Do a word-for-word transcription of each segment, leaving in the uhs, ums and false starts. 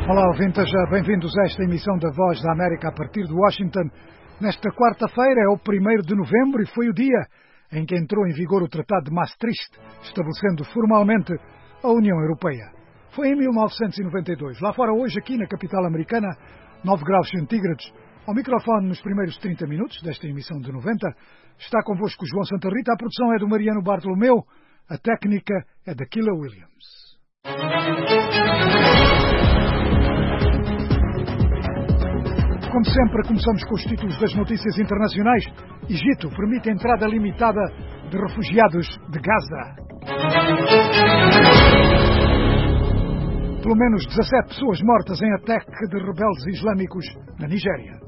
Olá, ouvintes, bem-vindos a esta emissão da Voz da América a partir de Washington. Nesta quarta-feira é o primeiro de novembro e foi o dia em que entrou em vigor o Tratado de Maastricht, estabelecendo formalmente a União Europeia. Foi em mil novecentos e noventa e dois. Lá fora hoje, aqui na capital americana, nove graus centígrados. Ao microfone nos primeiros trinta minutos desta emissão de noventa, está convosco João Santa Rita, a produção é do Mariano Bartolomeu, a técnica é da Killa Williams. Como sempre, começamos com os títulos das notícias internacionais. Egito permite a entrada limitada de refugiados de Gaza. Pelo menos dezassete pessoas mortas em ataque de rebeldes islâmicos na Nigéria.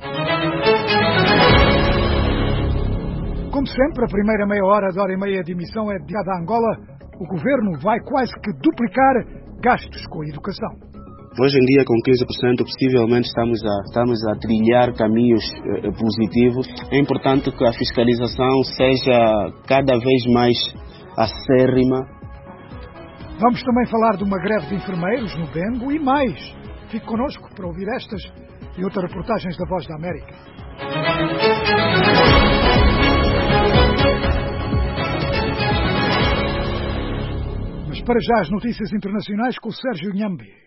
Como sempre, a primeira meia hora de hora e meia de emissão é dedicada a Angola. O governo vai quase que duplicar gastos com a educação. Hoje em dia, com quinze por cento, possivelmente estamos a, estamos a trilhar caminhos eh, positivos. É importante que a fiscalização seja cada vez mais acérrima. Vamos também falar de uma greve de enfermeiros no Bengo e mais. Fique connosco para ouvir estas e outras reportagens da Voz da América. Mas para já as notícias internacionais com o Sérgio Nhambi.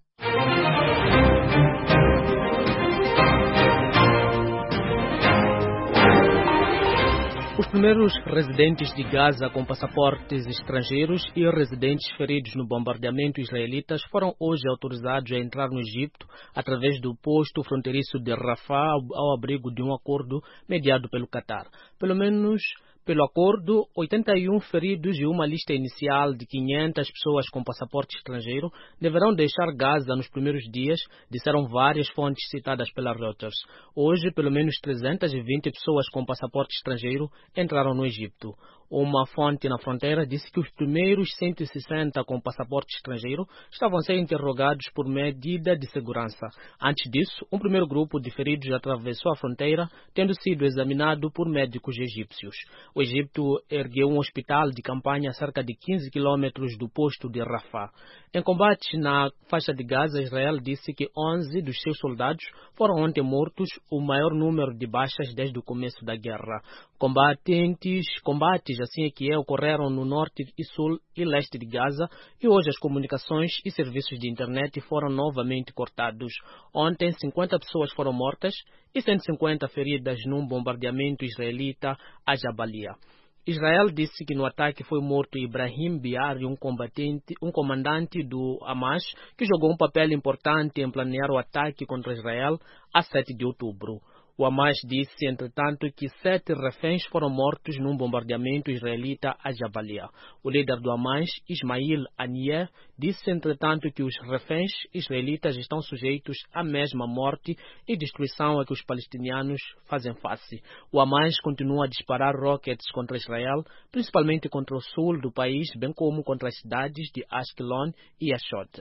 Os primeiros residentes de Gaza com passaportes estrangeiros e residentes feridos no bombardeamento israelitas foram hoje autorizados a entrar no Egito através do posto fronteiriço de Rafah ao abrigo de um acordo mediado pelo Qatar. Pelo menos Pelo acordo, oitenta e um feridos e uma lista inicial de quinhentas pessoas com passaporte estrangeiro deverão deixar Gaza nos primeiros dias, disseram várias fontes citadas pela Reuters. Hoje, pelo menos trezentas e vinte pessoas com passaporte estrangeiro entraram no Egito. Uma fonte na fronteira disse que os primeiros cento e sessenta com passaporte estrangeiro estavam a ser interrogados por medida de segurança. Antes disso, um primeiro grupo de feridos atravessou a fronteira, tendo sido examinado por médicos egípcios. O Egito ergueu um hospital de campanha a cerca de quinze quilômetros do posto de Rafah. Em combates na faixa de Gaza, Israel disse que onze dos seus soldados foram ontem mortos, o maior número de baixas desde o começo da guerra. Combatentes, combates assim é que é, ocorreram no norte e sul e leste de Gaza e hoje as comunicações e serviços de internet foram novamente cortados. Ontem, cinquenta pessoas foram mortas e cento e cinquenta feridas num bombardeamento israelita a Jabalia. Israel disse que no ataque foi morto Ibrahim Biari, um, combatente, um comandante do Hamas, que jogou um papel importante em planear o ataque contra Israel a sete de outubro. O Hamas disse, entretanto, que sete reféns foram mortos num bombardeamento israelita a Jabalia. O líder do Hamas, Ismail Haniyeh, disse, entretanto, que os reféns israelitas estão sujeitos à mesma morte e destruição a que os palestinianos fazem face. O Hamas continua a disparar rockets contra Israel, principalmente contra o sul do país, bem como contra as cidades de Ashkelon e Ashot.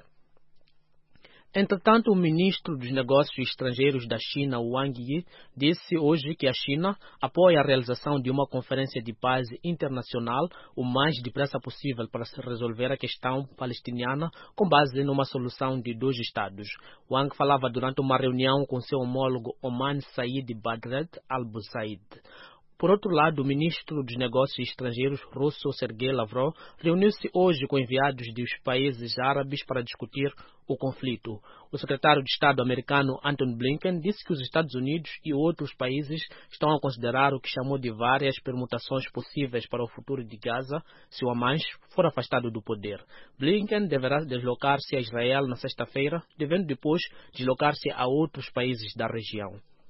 Entretanto, o ministro dos Negócios Estrangeiros da China, Wang Yi, disse hoje que a China apoia a realização de uma conferência de paz internacional o mais depressa possível para se resolver a questão palestiniana com base numa solução de dois Estados. Wang falava durante uma reunião com seu homólogo Oman Said Badred al-Busaid. Por outro lado, o ministro dos Negócios Estrangeiros russo, Sergei Lavrov, reuniu-se hoje com enviados dos países árabes para discutir o conflito. O secretário de Estado americano Antony Blinken disse que os Estados Unidos e outros países estão a considerar o que chamou de várias permutações possíveis para o futuro de Gaza se o Hamas for afastado do poder. Blinken deverá deslocar-se a Israel na sexta-feira, devendo depois deslocar-se a outros países da região.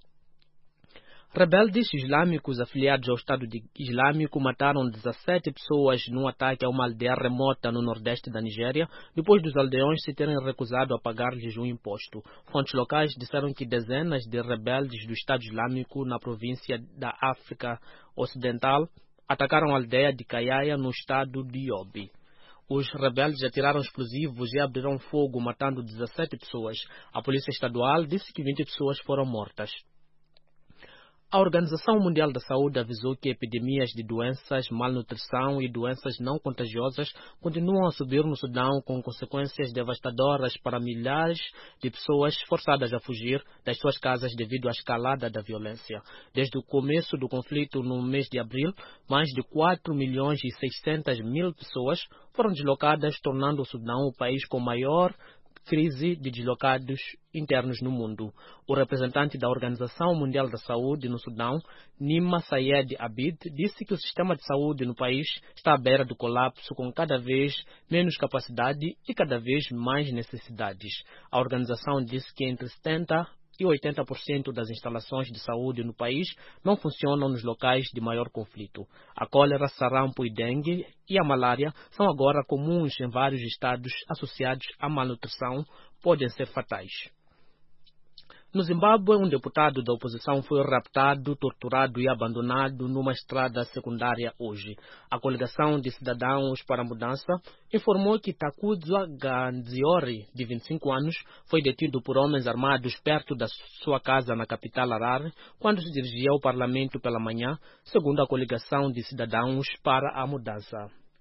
Rebeldes islâmicos afiliados ao Estado Islâmico mataram dezassete pessoas num ataque a uma aldeia remota no nordeste da Nigéria, depois dos aldeões se terem recusado a pagar-lhes um imposto. Fontes locais disseram que dezenas de rebeldes do Estado Islâmico na província da África Ocidental atacaram a aldeia de Kayaya, no estado de Yobe. Os rebeldes atiraram explosivos e abriram fogo, matando dezassete pessoas. A polícia estadual disse que vinte pessoas foram mortas. A Organização Mundial da Saúde avisou que epidemias de doenças, malnutrição e doenças não contagiosas continuam a subir no Sudão, com consequências devastadoras para milhares de pessoas forçadas a fugir das suas casas devido à escalada da violência. Desde o começo do conflito no mês de abril, mais de quatro milhões e seiscentas mil pessoas foram deslocadas, tornando o Sudão o país com maior crise de deslocados internos no mundo. O representante da Organização Mundial da Saúde no Sudão, Nima Sayed Abid, disse que o sistema de saúde no país está à beira do colapso, com cada vez menos capacidade e cada vez mais necessidades. A organização disse que entre setenta e oitenta por cento das instalações de saúde no país não funcionam nos locais de maior conflito. A cólera, sarampo e dengue e a malária são agora comuns em vários estados associados à malnutrição, podem ser fatais. No Zimbábue, um deputado da oposição foi raptado, torturado e abandonado numa estrada secundária hoje. A coligação de cidadãos para a mudança informou que Takudza Ganziori, de vinte e cinco anos, foi detido por homens armados perto da sua casa na capital Harare, quando se dirigia ao parlamento pela manhã, segundo a coligação de cidadãos para a mudança.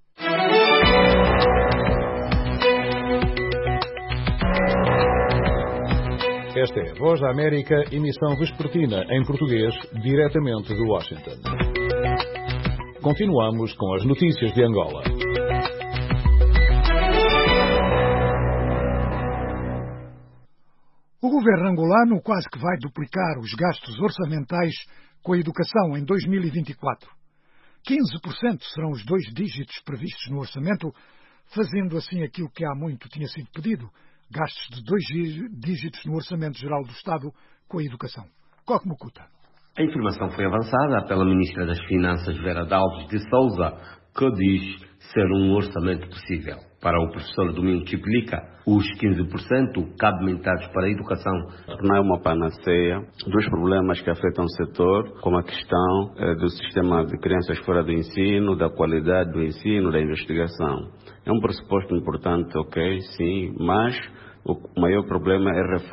Esta é a Voz da América, emissão vespertina em português, diretamente de Washington. Continuamos com as notícias de Angola. O governo angolano quase que vai duplicar os gastos orçamentais com a educação em dois mil e vinte e quatro. quinze por cento serão os dois dígitos previstos no orçamento, fazendo assim aquilo que há muito tinha sido pedido, gastos de dois dígitos no Orçamento Geral do Estado com a educação. Coque Mukuta. A informação foi avançada pela Ministra das Finanças, Vera Dalves de Souza, que diz ser um orçamento possível. Para o professor Domingo Chiplica, os quinze por cento cabimentados para a educação não é uma panaceia dos problemas que afetam o setor, como a questão eh, do sistema de crianças fora do ensino, da qualidade do ensino, da investigação. É um pressuposto importante, ok, sim, mas o maior problema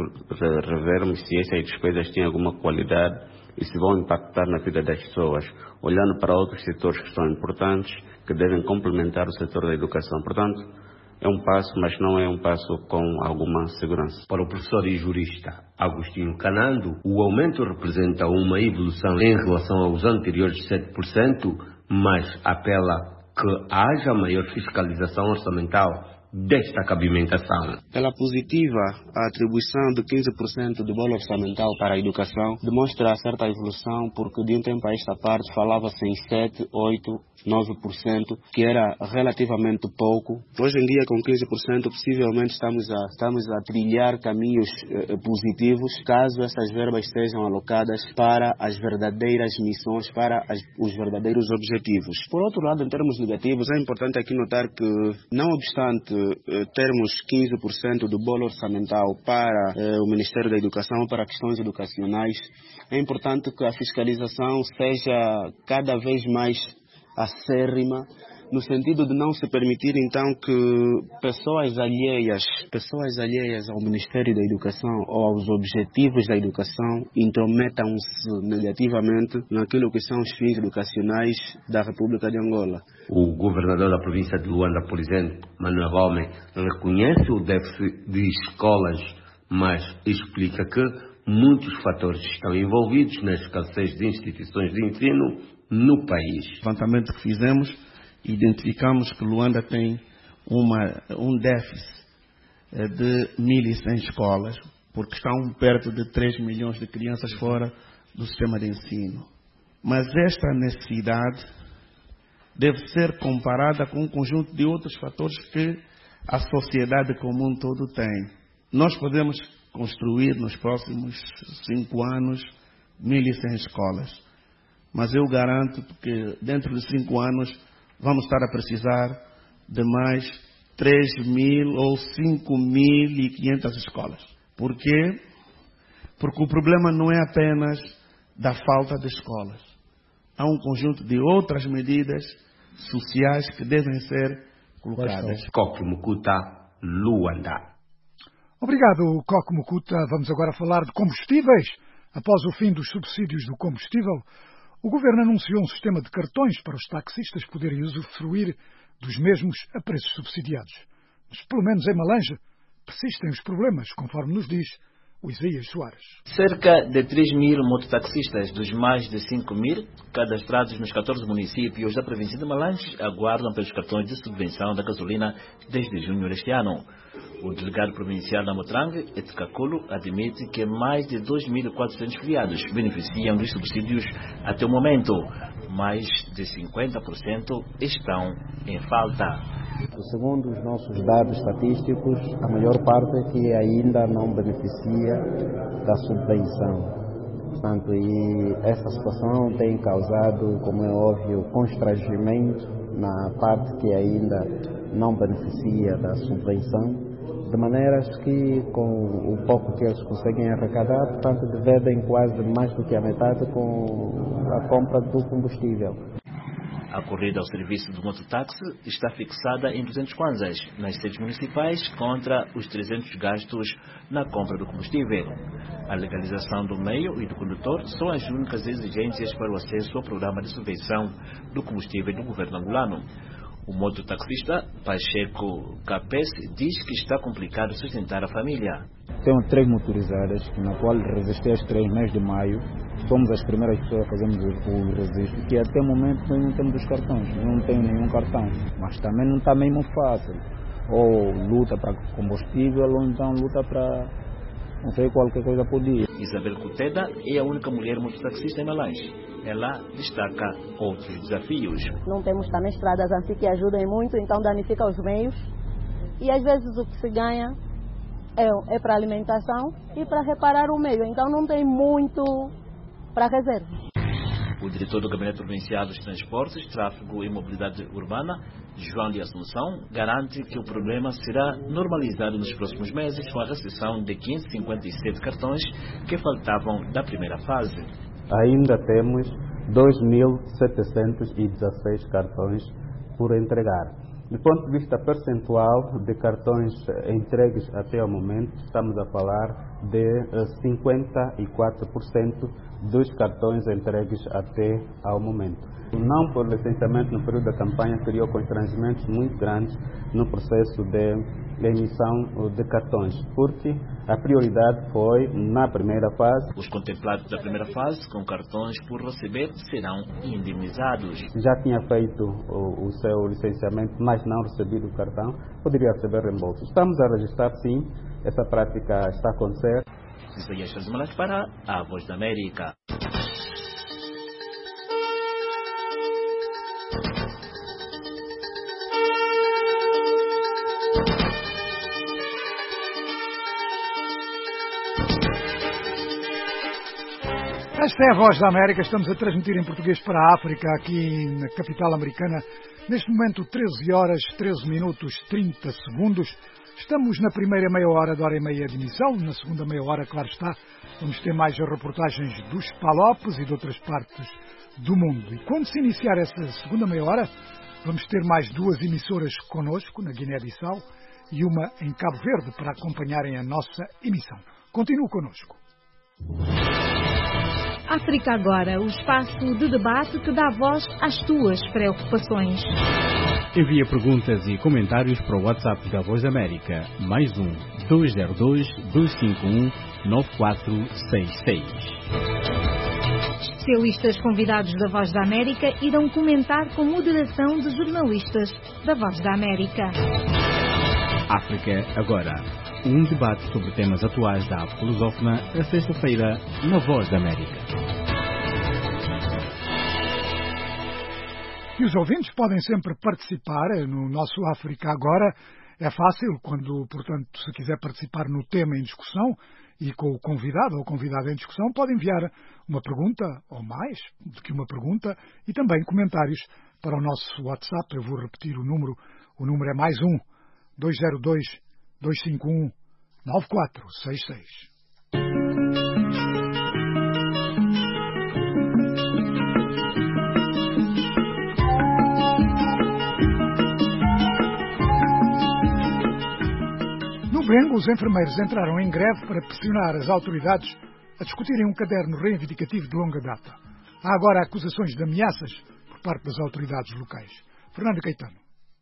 é revermos se essas despesas têm alguma qualidade e se vão impactar na vida das pessoas, olhando para outros setores que são importantes, que devem complementar o setor da educação. Portanto, é um passo, mas não é um passo com alguma segurança. Para o professor e jurista Agostinho Canando, o aumento representa uma evolução em relação aos anteriores sete por cento, mas apela que haja maior fiscalização orçamental desta cabimentação. Pela positiva, a atribuição de quinze por cento do bolo orçamental para a educação demonstra certa evolução, porque de um tempo a esta parte falava-se em sete, oito, nove por cento, que era relativamente pouco. Hoje em dia, com quinze por cento, possivelmente estamos a, estamos a trilhar caminhos eh, positivos, caso essas verbas sejam alocadas para as verdadeiras missões, para as, os verdadeiros objetivos. Por outro lado, em termos negativos, é importante aqui notar que, não obstante termos quinze por cento do bolo orçamental para eh, o Ministério da Educação, para questões educacionais, é importante que a fiscalização seja cada vez mais acérrima, no sentido de não se permitir então que pessoas alheias, pessoas alheias ao Ministério da Educação ou aos objetivos da educação intrometam-se negativamente naquilo que são os fins educacionais da República de Angola. O governador da província de Luanda, por exemplo, Manuel Gomes, reconhece o déficit de escolas, mas explica que muitos fatores estão envolvidos na escassez de instituições de ensino no país. O levantamento que fizemos, identificamos que Luanda tem uma, um déficit de mil e cem escolas, porque estão perto de três milhões de crianças fora do sistema de ensino. Mas esta necessidade deve ser comparada com um conjunto de outros fatores que a sociedade como um todo tem. Nós podemos construir nos próximos cinco anos mil e cem escolas, mas eu garanto que dentro de cinco anos vamos estar a precisar de mais três mil ou cinco mil e quinhentas escolas. Por quê? Porque o problema não é apenas da falta de escolas. Há um conjunto de outras medidas sociais que devem ser colocadas. Coque Mukuta, Luanda. Obrigado, Coque Mukuta. Vamos agora falar de combustíveis. Após o fim dos subsídios do combustível, o governo anunciou um sistema de cartões para os taxistas poderem usufruir dos mesmos a preços subsidiados. Mas, pelo menos em Malange, persistem os problemas, conforme nos diz o Isaías Soares. Cerca de três mil mototaxistas dos mais de cinco mil cadastrados nos catorze municípios da província de Malange aguardam pelos cartões de subvenção da gasolina desde junho deste ano. O delegado provincial da Motrangue, Etcaculo, admite que mais de dois mil e quatrocentos filiados beneficiam dos subsídios até o momento. Mais de cinquenta por cento estão em falta. Segundo os nossos dados estatísticos, a maior parte é que ainda não beneficia da subvenção. Portanto, e essa situação tem causado, como é óbvio, constrangimento na parte que ainda não beneficia da subvenção, de maneiras que, com o pouco que eles conseguem arrecadar, portanto, dividem quase mais do que a metade com a compra do combustível. A corrida ao serviço do mototáxi está fixada em duzentos kwanzas nas sedes municipais contra os trezentos gastos na compra do combustível. A legalização do meio e do condutor são as únicas exigências para o acesso ao programa de subvenção do combustível do governo angolano. O mototaxista Pacheco Capes diz que está complicado sustentar a família. Tenho três motorizadas, na qual resisti às três meses de maio. Somos as primeiras pessoas a fazermos o registro, que até o momento nós não temos os cartões, eu não tenho nenhum cartão, mas também não está mesmo fácil. Ou luta para combustível, ou então luta para, não sei, qualquer coisa por dia. Isabel Cuteda é a única mulher mototaxista em Malange. Ela destaca outros desafios. Não temos também estradas assim que ajudem muito, então danifica os meios. E às vezes o que se ganha é, é para alimentação e para reparar o meio, então não tem muito para reserva. O diretor do Gabinete Provincial dos Transportes, Tráfego e Mobilidade Urbana, João de Assunção, garante que o problema será normalizado nos próximos meses com a recepção de quinhentos e cinquenta e sete cartões que faltavam da primeira fase. Ainda temos dois mil setecentos e dezesseis cartões por entregar. Do ponto de vista percentual de cartões entregues até o momento, estamos a falar de cinquenta e quatro por cento dos cartões entregues até ao momento. Não por licenciamento no período da campanha criou constrangimentos muito grandes no processo de emissão de cartões, porque a prioridade foi na primeira fase. Os contemplados da primeira fase com cartões por receber serão indemnizados. Já tinha feito o, o seu licenciamento, mas não recebido o cartão, poderia receber reembolso. Estamos a registrar, sim, essa prática está a acontecer. Isaías Soares para a Voz da América. Esta é a Voz da América, estamos a transmitir em português para a África, aqui na capital americana. Neste momento, treze horas, treze minutos, trinta segundos. Estamos na primeira meia hora da hora e meia de emissão. Na segunda meia hora, claro está, vamos ter mais reportagens dos Palopes e de outras partes do mundo. E quando se iniciar essa segunda meia hora, vamos ter mais duas emissoras connosco, na Guiné-Bissau, e uma em Cabo Verde, para acompanharem a nossa emissão. Continue connosco. África Agora, o espaço de debate que dá voz às tuas preocupações. Envia perguntas e comentários para o WhatsApp da Voz da América, mais um, dois zero dois, dois cinco um, nove quatro seis seis. Especialistas convidados da Voz da América irão comentar com moderação de jornalistas da Voz da América. África Agora, um debate sobre temas atuais da arte lusófona, a sexta-feira, na Voz da América. E os ouvintes podem sempre participar no nosso África Agora. É fácil, quando, portanto, se quiser participar no tema em discussão e com o convidado ou convidada em discussão, pode enviar uma pergunta ou mais do que uma pergunta e também comentários para o nosso WhatsApp. Eu vou repetir o número. O número é mais um, dois zero dois, dois cinco um, nove quatro seis seis. No Bengo, os enfermeiros entraram em greve para pressionar as autoridades a discutirem um caderno reivindicativo de longa data. Há agora acusações de ameaças por parte das autoridades locais. Fernando Caetano.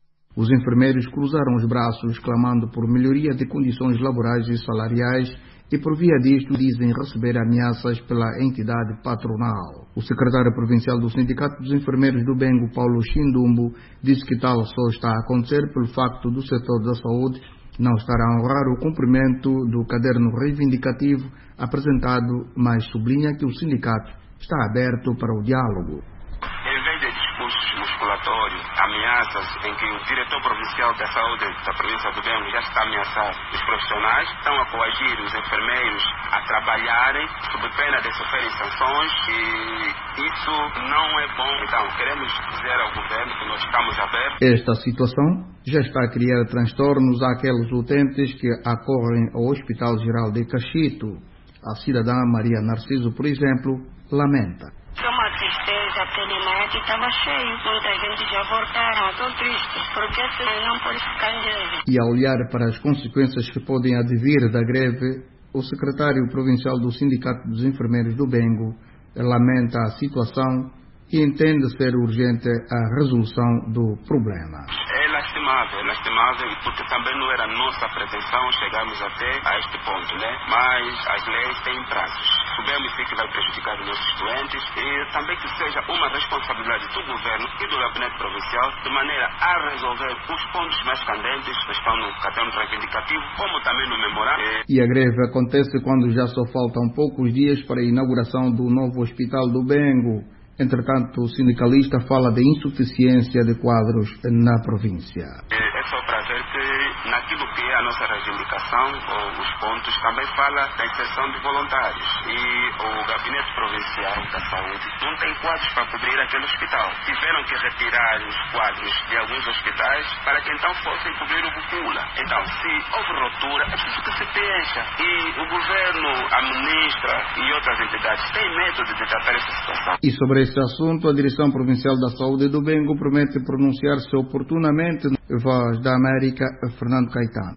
Os enfermeiros cruzaram os braços clamando por melhoria de condições laborais e salariais e por via disto dizem receber ameaças pela entidade patronal. O secretário provincial do Sindicato dos Enfermeiros do Bengo, Paulo Chindumbo, disse que tal só está a acontecer pelo facto do setor da saúde não estar a honrar o cumprimento do caderno reivindicativo apresentado, mas sublinha que o sindicato está aberto para o diálogo. Em vez de discursos musculatórios, ameaças em que o diretor provincial da saúde da província do Bengo já está a ameaçar os profissionais, estão a coagir os enfermeiros a trabalharem sob pena de sofrerem sanções e isso não é bom. Então, queremos dizer ao governo que nós estamos abertos. Esta situação já está a criar transtornos àqueles utentes que acorrem ao Hospital Geral de Cachito. A cidadã Maria Narciso, por exemplo, lamenta. É uma tristeza, porque de manhã que estava cheio, muita gente já voltaram, estou triste, porque assim não pode ficar em greve. E a olhar para as consequências que podem advir da greve, o secretário provincial do Sindicato dos Enfermeiros do Bengo lamenta a situação e entende ser urgente a resolução do problema. É lastimável, é lastimável porque também não era nossa pretensão chegarmos até a este ponto, né? Mas as leis têm prazos. Sabemos sim que vai prejudicar os nossos doentes e também que seja uma responsabilidade do governo e do gabinete provincial de maneira a resolver os pontos mais candentes que estão no caderno reivindicativo, como também no memorando. E a greve acontece quando já só faltam poucos dias para a inauguração do novo Hospital do Bengo. Entretanto, o sindicalista fala de insuficiência de quadros na província. É só para ver que naquilo que é a nossa reivindicação, os pontos, também fala da inserção de voluntários. E o Gabinete Provincial da Saúde não tem quadros para cobrir aquele hospital. Tiveram que retirar os quadros de alguns hospitais para que então fossem cobrir o Bucula. Então, se houve ruptura, é preciso que se preencha. E o governo, a ministra e outras entidades têm método de tratar essa situação. E sobre esse assunto, a Direção Provincial da Saúde do Bengo promete pronunciar-se oportunamente. Voz da América, Fernando Caetano.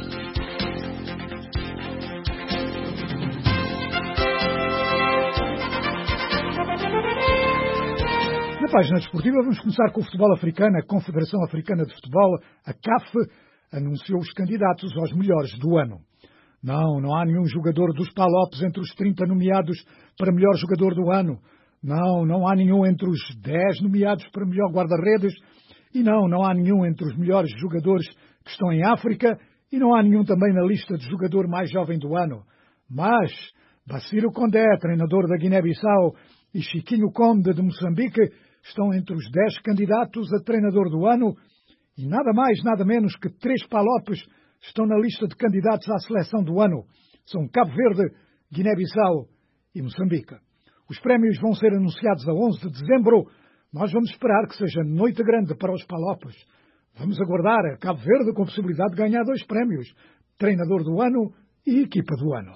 Na página desportiva vamos começar com o futebol africano. A Confederação Africana de Futebol, a C A F, anunciou os candidatos aos melhores do ano. Não, não há nenhum jogador dos Palopes entre os trinta nomeados para melhor jogador do ano. Não, não há nenhum entre os dez nomeados para melhor guarda-redes. E não, não há nenhum entre os melhores jogadores que estão em África. E não há nenhum também na lista de jogador mais jovem do ano. Mas Bassirou Condé, treinador da Guiné-Bissau, e Chiquinho Conde, de Moçambique, estão entre os dez candidatos a treinador do ano. E nada mais, nada menos que três Palopes estão na lista de candidatos à seleção do ano. São Cabo Verde, Guiné-Bissau e Moçambique. Os prémios vão ser anunciados a onze de dezembro. Nós vamos esperar que seja noite grande para os Palopes. Vamos aguardar a Cabo Verde com a possibilidade de ganhar dois prémios. Treinador do ano e equipa do ano.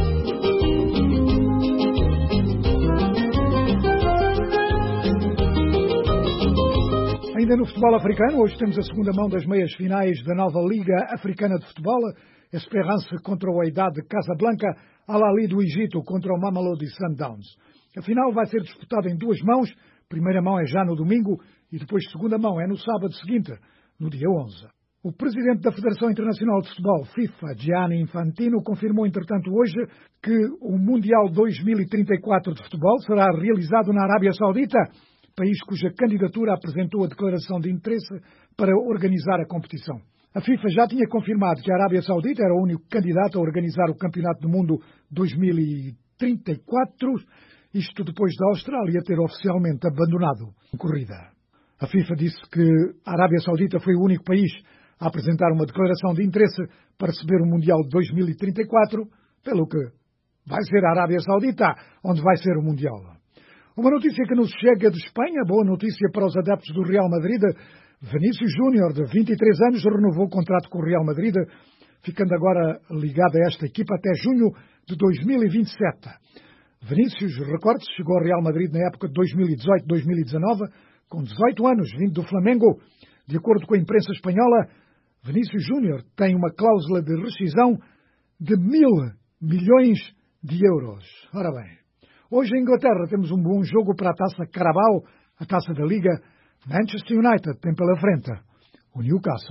Ainda no futebol africano, hoje temos a segunda mão das meias finais da nova Liga Africana de Futebol. Esperance contra o Wydad de Casablanca, Al Ahly do Egito contra o Mamelodi Sundowns. A final vai ser disputada em duas mãos. Primeira mão é já no domingo e depois segunda mão é no sábado seguinte, no dia onze. O presidente da Federação Internacional de Futebol, FIFA, Gianni Infantino, confirmou, entretanto, hoje que o Mundial dois mil e trinta e quatro de futebol será realizado na Arábia Saudita, país cuja candidatura apresentou a declaração de interesse para organizar a competição. A FIFA já tinha confirmado que a Arábia Saudita era o único candidato a organizar o Campeonato do Mundo dois mil e trinta e quatro, isto depois da Austrália ter oficialmente abandonado a corrida. A FIFA disse que a Arábia Saudita foi o único país a apresentar uma declaração de interesse para receber o Mundial de dois mil e trinta e quatro, pelo que vai ser a Arábia Saudita onde vai ser o Mundial. Uma notícia que nos chega de Espanha, boa notícia para os adeptos do Real Madrid. Vinícius Júnior, de vinte e três anos, renovou o contrato com o Real Madrid, ficando agora ligado a esta equipa até junho de dois mil e vinte e sete. Vinícius, recorde-se, chegou ao Real Madrid na época de dois mil e dezoito dois mil e dezanove, com dezoito anos, vindo do Flamengo. De acordo com a imprensa espanhola, Vinícius Júnior tem uma cláusula de rescisão de mil milhões de euros. Ora bem, hoje em Inglaterra temos um bom jogo para a Taça Carabao, a Taça da Liga. Manchester United tem pela frente o Newcastle.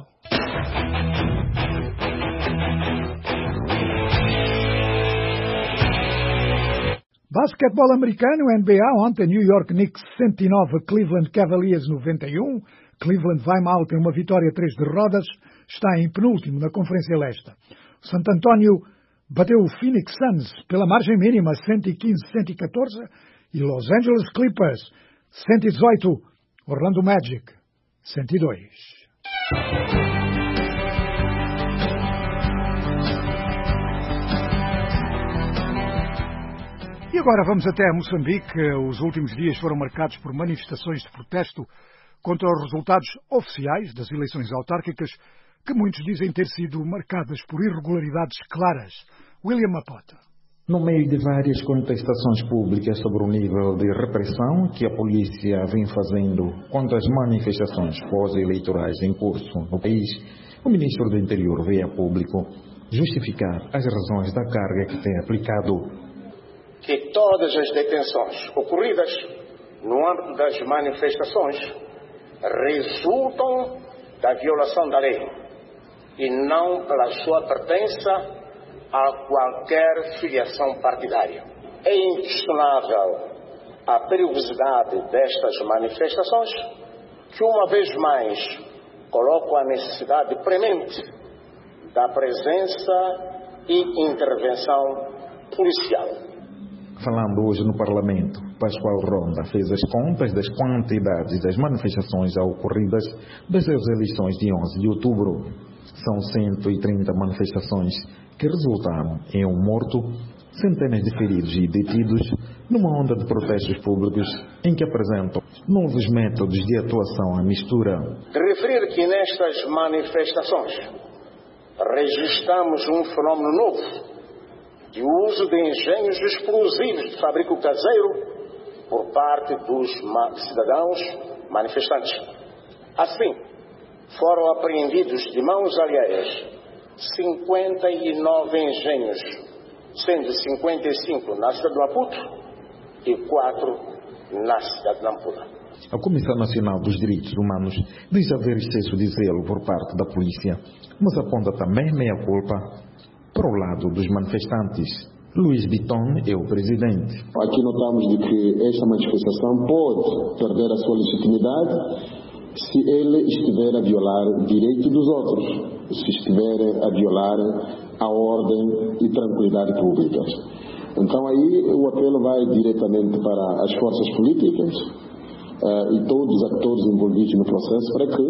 Basquetebol americano, N B A, ontem New York Knicks cento e nove, Cleveland Cavaliers noventa e um. Cleveland vai mal, tem uma vitória, três derrotas, está em penúltimo na Conferência Leste. Santo António bateu o Phoenix Suns pela margem mínima, cento e quinze a cento e catorze, e Los Angeles Clippers, cento e dezoito, Orlando Magic, cento e dois. E agora vamos até Moçambique. Os últimos dias foram marcados por manifestações de protesto contra os resultados oficiais das eleições autárquicas, que muitos dizem ter sido marcadas por irregularidades claras. William Mapota. No meio de várias contestações públicas sobre o nível de repressão que a polícia vem fazendo contra as manifestações pós-eleitorais em curso no país, o ministro do Interior veio a público justificar as razões da carga que tem aplicado. Que todas as detenções ocorridas no âmbito das manifestações resultam da violação da lei e não pela sua pertença a qualquer filiação partidária. É inquestionável a perigosidade destas manifestações, que uma vez mais colocam a necessidade premente da presença e intervenção policial. Falando hoje no Parlamento, Pascoal Ronda fez as contas das quantidades das manifestações ocorridas desde as eleições de onze de outubro. São cento e trinta manifestações que resultaram em um morto, centenas de feridos e detidos, numa onda de protestos públicos em que apresentam novos métodos de atuação à mistura. De referir que nestas manifestações registramos um fenómeno novo de uso de engenhos explosivos de fabrico caseiro por parte dos cidadãos manifestantes. Assim, foram apreendidos de mãos alheias cinquenta e nove engenhos, sendo cinquenta e cinco na cidade de Maputo e quatro na cidade de Nampula. A Comissão Nacional dos Direitos Humanos diz haver excesso de zelo por parte da polícia, mas aponta também meia-culpa para o lado dos manifestantes. Luís Bitton é o presidente. Aqui notamos de que esta manifestação pode perder a sua legitimidade se ele estiver a violar o direito dos outros, se estiver a violar a ordem e tranquilidade públicas. Então aí o apelo vai diretamente para as forças políticas uh, e todos os atores envolvidos no processo para que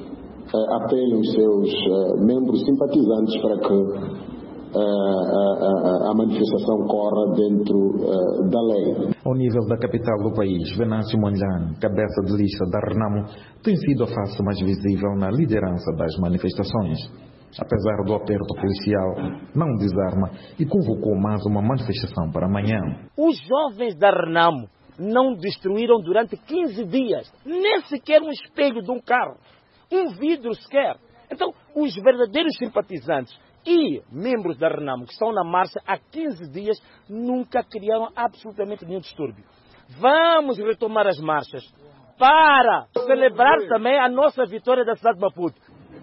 uh, apelem os seus uh, membros simpatizantes para que A, a, a manifestação corra dentro uh, da lei. Ao nível da capital do país, Venâncio Mondlane, cabeça de lista da Renamo, tem sido a face mais visível na liderança das manifestações. Apesar do aperto policial, não desarma e convocou mais uma manifestação para amanhã. Os jovens da Renamo não destruíram durante quinze dias nem sequer um espelho de um carro, um vidro sequer. Então, os verdadeiros simpatizantes e membros da Renamo que estão na marcha há quinze dias nunca criaram absolutamente nenhum distúrbio. Vamos retomar as marchas para celebrar também a nossa vitória da cidade de Maputo.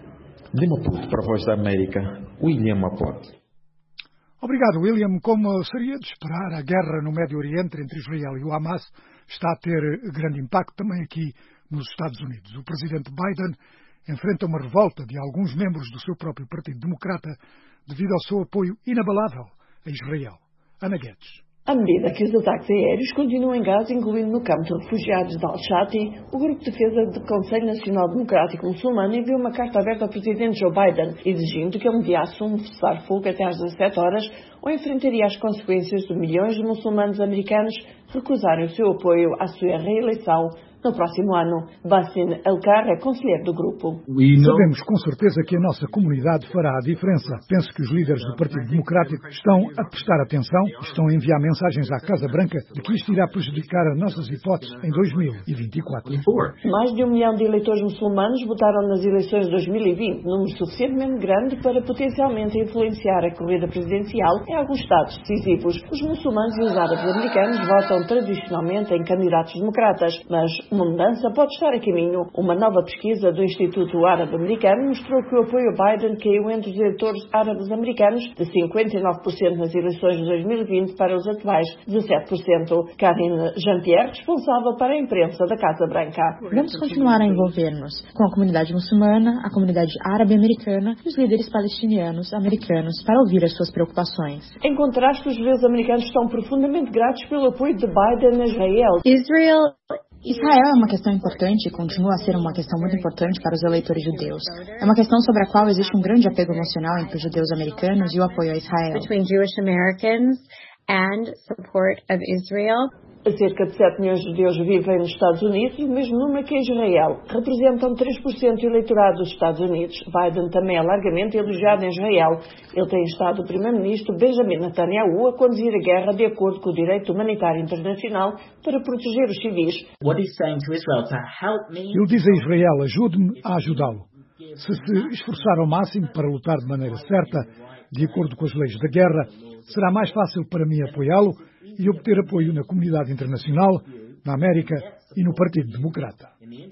De Maputo para a Voz da América, William Maputo. Obrigado, William. Como seria de esperar, a guerra no Médio Oriente entre Israel e o Hamas está a ter grande impacto também aqui nos Estados Unidos. O presidente Biden enfrenta uma revolta de alguns membros do seu próprio Partido Democrata devido ao seu apoio inabalável a Israel. Ana Guedes. À medida que os ataques aéreos continuam em Gaza, incluindo no campo de refugiados de Al-Shati, o Grupo de Defesa do Conselho Nacional Democrático Muçulmano enviou uma carta aberta ao presidente Joe Biden, exigindo que ele mediasse um cessar-fogo até às dezassete horas ou enfrentaria as consequências de milhões de muçulmanos americanos recusarem o seu apoio à sua reeleição no próximo ano. Bassin Elkar é conselheiro do grupo. Sabemos com certeza que a nossa comunidade fará a diferença. Penso que os líderes do Partido Democrático estão a prestar atenção e estão a enviar mensagens à Casa Branca de que isto irá prejudicar as nossas hipóteses em dois mil e vinte e quatro. Mais de um milhão de eleitores muçulmanos votaram nas eleições de dois mil e vinte, número suficientemente grande para potencialmente influenciar a corrida presidencial em alguns estados decisivos. Os muçulmanos e os árabes americanos votam tradicionalmente em candidatos democratas, mas uma mudança pode estar a caminho. Uma nova pesquisa do Instituto Árabe Americano mostrou que o apoio a Biden caiu entre os eleitores árabes americanos de cinquenta e nove por cento nas eleições de dois mil e vinte para os atuais dezassete por cento. Karine Jean-Pierre, responsável para a imprensa da Casa Branca. Vamos continuar a envolver-nos com a comunidade muçulmana, a comunidade árabe-americana e os líderes palestinianos americanos para ouvir as suas preocupações. Em contraste, os judeus americanos estão profundamente gratos pelo apoio de Biden a Israel. Israel Israel é uma questão importante e continua a ser uma questão muito importante para os eleitores judeus. É uma questão sobre a qual existe um grande apego emocional entre os judeus americanos e o apoio a Israel. Between Jewish Americans and support of Israel. Cerca de sete milhões de judeus vivem nos Estados Unidos e o mesmo número que Israel. Representam três por cento do eleitorado dos Estados Unidos. Biden também é largamente elogiado em Israel. Ele tem estado o primeiro-ministro Benjamin Netanyahu a conduzir a guerra de acordo com o direito humanitário internacional para proteger os civis. Ele diz a Israel, ajude-me a ajudá-lo. Se se esforçar ao máximo para lutar de maneira certa, de acordo com as leis da guerra, será mais fácil para mim apoiá-lo e obter apoio na comunidade internacional, na América e no Partido Democrata.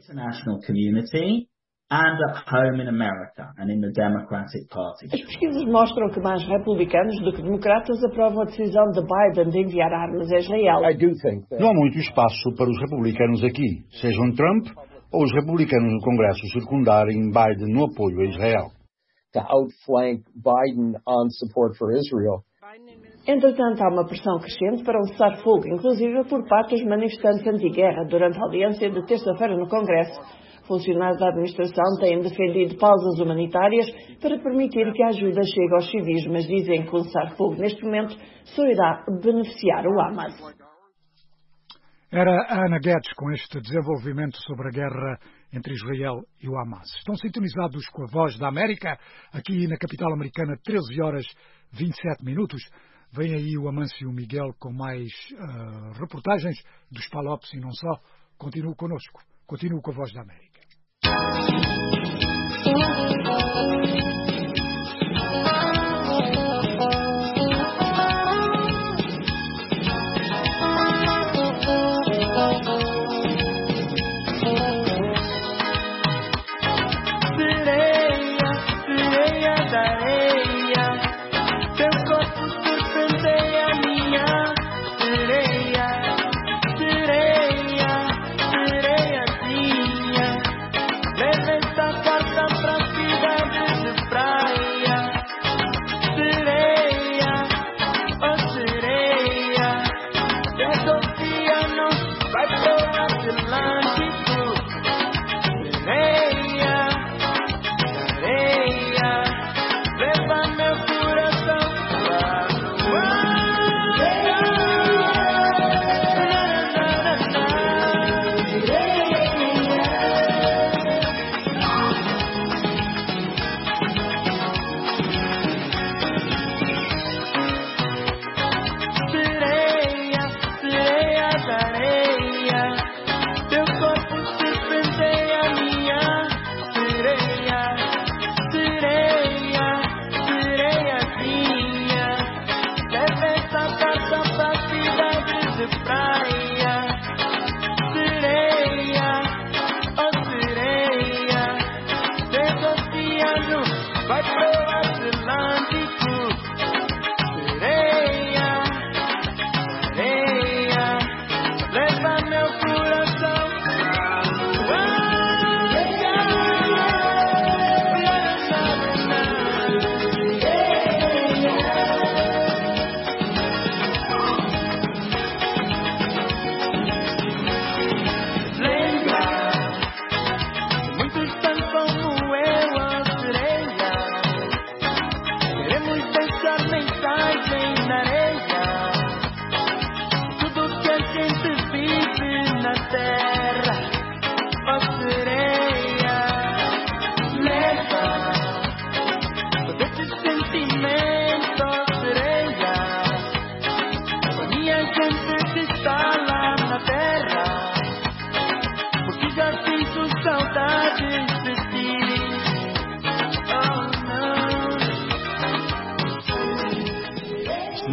As pesquisas mostram que mais republicanos do que democratas aprovam a decisão de Biden de enviar armas a Israel. Não há muito espaço para os republicanos aqui, sejam Trump ou os republicanos no Congresso secundarem Biden no apoio a Israel. To outflank Biden on support for Israel. Entretanto, há uma pressão crescente para um cessar-fogo, inclusive por parte dos manifestantes anti-guerra, durante a audiência de terça-feira no Congresso. Funcionários da administração têm defendido pausas humanitárias para permitir que a ajuda chegue aos civis, mas dizem que o cessar-fogo neste momento só irá beneficiar o Hamas. Era a Ana Guedes com este desenvolvimento sobre a guerra entre Israel e o Hamas. Estão sintonizados com a Voz da América, aqui na capital americana, treze horas e vinte e sete minutos. Vem aí o Amâncio Miguel com mais uh, reportagens dos Palopes e não só. Continue connosco. Continue com a Voz da América.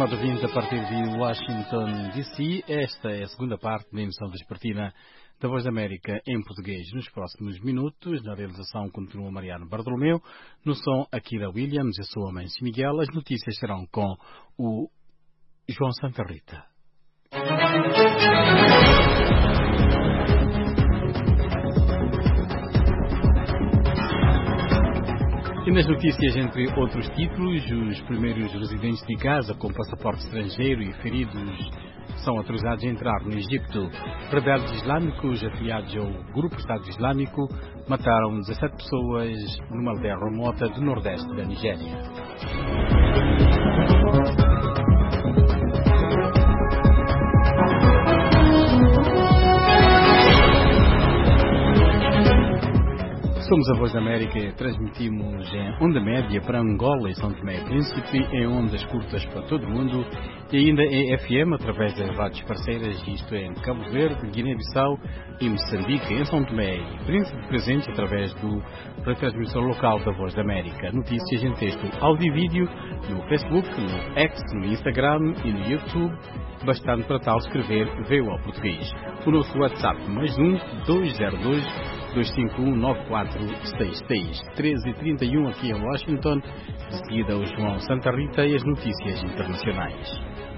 estimado ouvinte, a partir de Washington, D C, esta é a segunda parte da emissão vespertina da Voz da América em português. Nos próximos minutos, na realização continua Mariano Bartolomeu, no som Akira Williams, eu sou a Mãe Miguel. As notícias serão com o João Santa Rita. E nas notícias, entre outros títulos, os primeiros residentes de Gaza com passaporte estrangeiro e feridos são autorizados a entrar no Egito. Rebeldes islâmicos afiliados ao Grupo Estado Islâmico mataram dezassete pessoas numa aldeia remota do nordeste da Nigéria. Somos a Voz da América e transmitimos em onda média para Angola e São Tomé e Príncipe, em ondas curtas para todo o mundo e ainda em F M através das rádios parceiras, isto é, em Cabo Verde, Guiné-Bissau e Moçambique, em São Tomé e Príncipe, presentes através do retransmissor local da Voz da América. Notícias em texto, áudio e vídeo no Facebook, no X, no Instagram e no YouTube, bastante para tal escrever V O A Português. O nosso WhatsApp mais um dois zero dois dois cinco um nove quatro seis seis, treze e trinta e um aqui em Washington, de seguida o João Santa Rita e as notícias internacionais.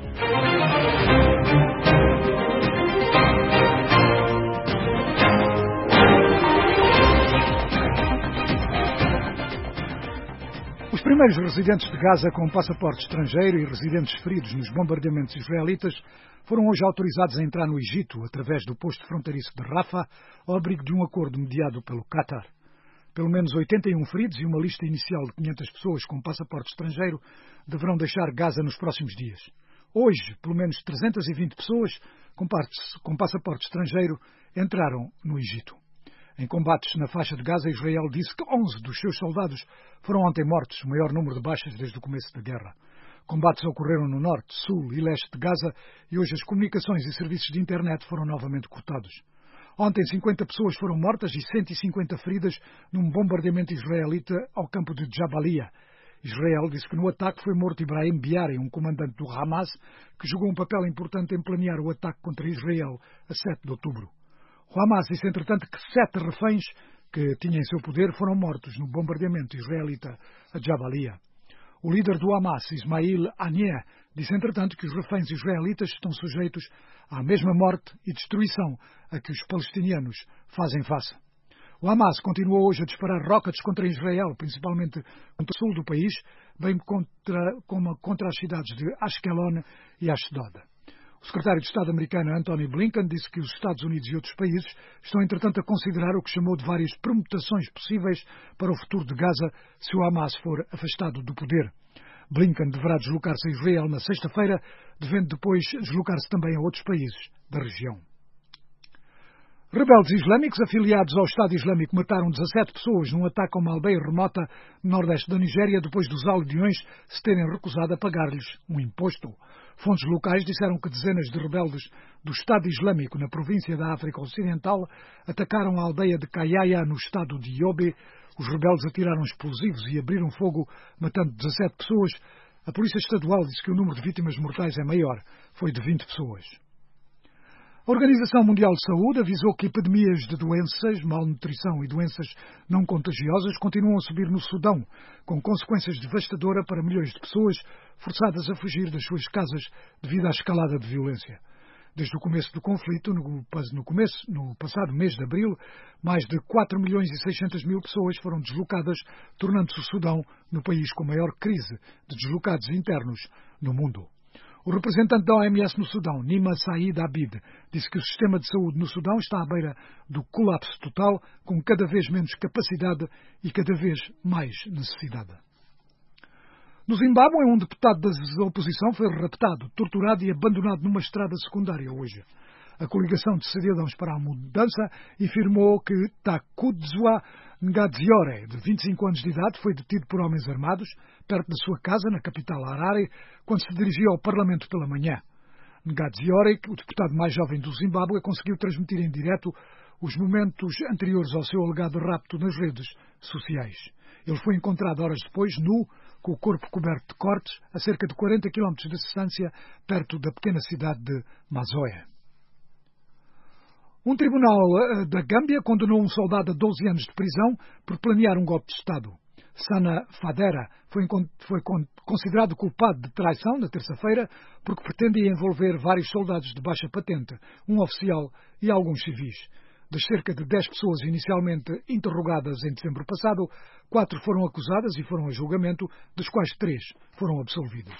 Os primeiros residentes de Gaza com passaporte estrangeiro e residentes feridos nos bombardeamentos israelitas foram hoje autorizados a entrar no Egito através do posto fronteiriço de Rafah, ao abrigo de um acordo mediado pelo Qatar. Pelo menos oitenta e um feridos e uma lista inicial de quinhentas pessoas com passaporte estrangeiro deverão deixar Gaza nos próximos dias. Hoje, pelo menos trezentas e vinte pessoas com passaporte estrangeiro entraram no Egito. Em combates na faixa de Gaza, Israel disse que onze dos seus soldados foram ontem mortos, o maior número de baixas desde o começo da guerra. Combates ocorreram no norte, sul e leste de Gaza e hoje as comunicações e serviços de internet foram novamente cortados. Ontem cinquenta pessoas foram mortas e cento e cinquenta feridas num bombardeamento israelita ao campo de Jabalia. Israel disse que no ataque foi morto Ibrahim Biari, um comandante do Hamas, que jogou um papel importante em planear o ataque contra Israel a sete de outubro. O Hamas disse, entretanto, que sete reféns que tinha em seu poder foram mortos no bombardeamento israelita a Jabalia. O líder do Hamas, Ismail Haniyeh, disse, entretanto, que os reféns israelitas estão sujeitos à mesma morte e destruição a que os palestinianos fazem face. O Hamas continuou hoje a disparar rockets contra Israel, principalmente contra o sul do país, bem contra, como contra as cidades de Ashkelon e Ashdod. O secretário de Estado americano Antony Blinken disse que os Estados Unidos e outros países estão, entretanto, a considerar o que chamou de várias permutações possíveis para o futuro de Gaza se o Hamas for afastado do poder. Blinken deverá deslocar-se a Israel na sexta-feira, devendo depois deslocar-se também a outros países da região. Rebeldes islâmicos afiliados ao Estado Islâmico mataram dezassete pessoas num ataque a uma aldeia remota no nordeste da Nigéria depois dos aldeões se terem recusado a pagar-lhes um imposto. Fontes locais disseram que dezenas de rebeldes do Estado Islâmico na província da África Ocidental atacaram a aldeia de Kayaya no estado de Yobe. Os rebeldes atiraram explosivos e abriram fogo, matando dezassete pessoas. A Polícia Estadual disse que o número de vítimas mortais é maior, foi de vinte pessoas. A Organização Mundial de Saúde avisou que epidemias de doenças, malnutrição e doenças não contagiosas continuam a subir no Sudão, com consequências devastadoras para milhões de pessoas forçadas a fugir das suas casas devido à escalada de violência. Desde o começo do conflito, no, no, começo, no passado mês de abril, mais de quatro milhões e seiscentas mil pessoas foram deslocadas, tornando-se o Sudão no país com maior crise de deslocados internos no mundo. O representante da O M S no Sudão, Nima Said Abid, disse que o sistema de saúde no Sudão está à beira do colapso total, com cada vez menos capacidade e cada vez mais necessidade. No Zimbábue, um deputado da oposição foi raptado, torturado e abandonado numa estrada secundária hoje. A coligação de cidadãos para a mudança afirmou que Takudzwa Ngadziore, de vinte e cinco anos de idade, foi detido por homens armados perto da sua casa, na capital Harare, quando se dirigia ao Parlamento pela manhã. Ngadziore, o deputado mais jovem do Zimbábue, conseguiu transmitir em direto os momentos anteriores ao seu alegado rapto nas redes sociais. Ele foi encontrado horas depois, nu, com o corpo coberto de cortes, a cerca de quarenta quilómetros de distância, perto da pequena cidade de Mazoia. Um tribunal da Gâmbia condenou um soldado a doze anos de prisão por planear um golpe de Estado. Sana Fadera foi, foi considerado culpado de traição na terça-feira porque pretendia envolver vários soldados de baixa patente, um oficial e alguns civis. Das cerca de dez pessoas inicialmente interrogadas em dezembro passado, quatro foram acusadas e foram a julgamento, dos quais três foram absolvidas.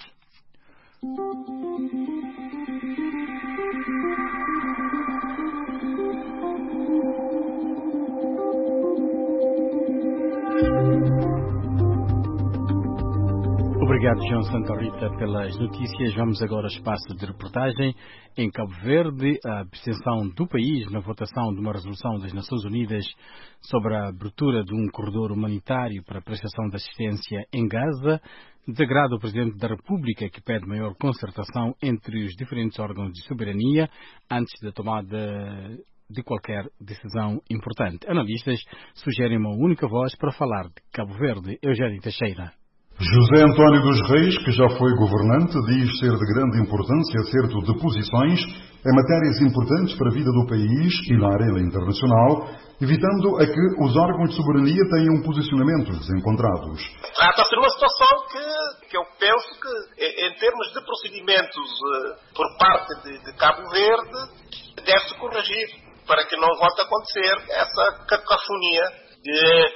Obrigado, João Santa Rita, pelas notícias. Vamos agora ao espaço de reportagem. Em Cabo Verde, a abstenção do país na votação de uma resolução das Nações Unidas sobre a abertura de um corredor humanitário para a prestação de assistência em Gaza desagrada o Presidente da República, que pede maior concertação entre os diferentes órgãos de soberania antes da tomada de qualquer decisão importante. Analistas sugerem uma única voz para falar de Cabo Verde. Eugênio Teixeira. José António dos Reis, que já foi governante, diz ser de grande importância acerto de posições em matérias importantes para a vida do país e na arena internacional, evitando a que os órgãos de soberania tenham posicionamentos desencontrados. Trata-se de uma situação que, que eu penso que, em termos de procedimentos por parte de, de Cabo Verde, deve-se corrigir para que não volte a acontecer essa cacofonia de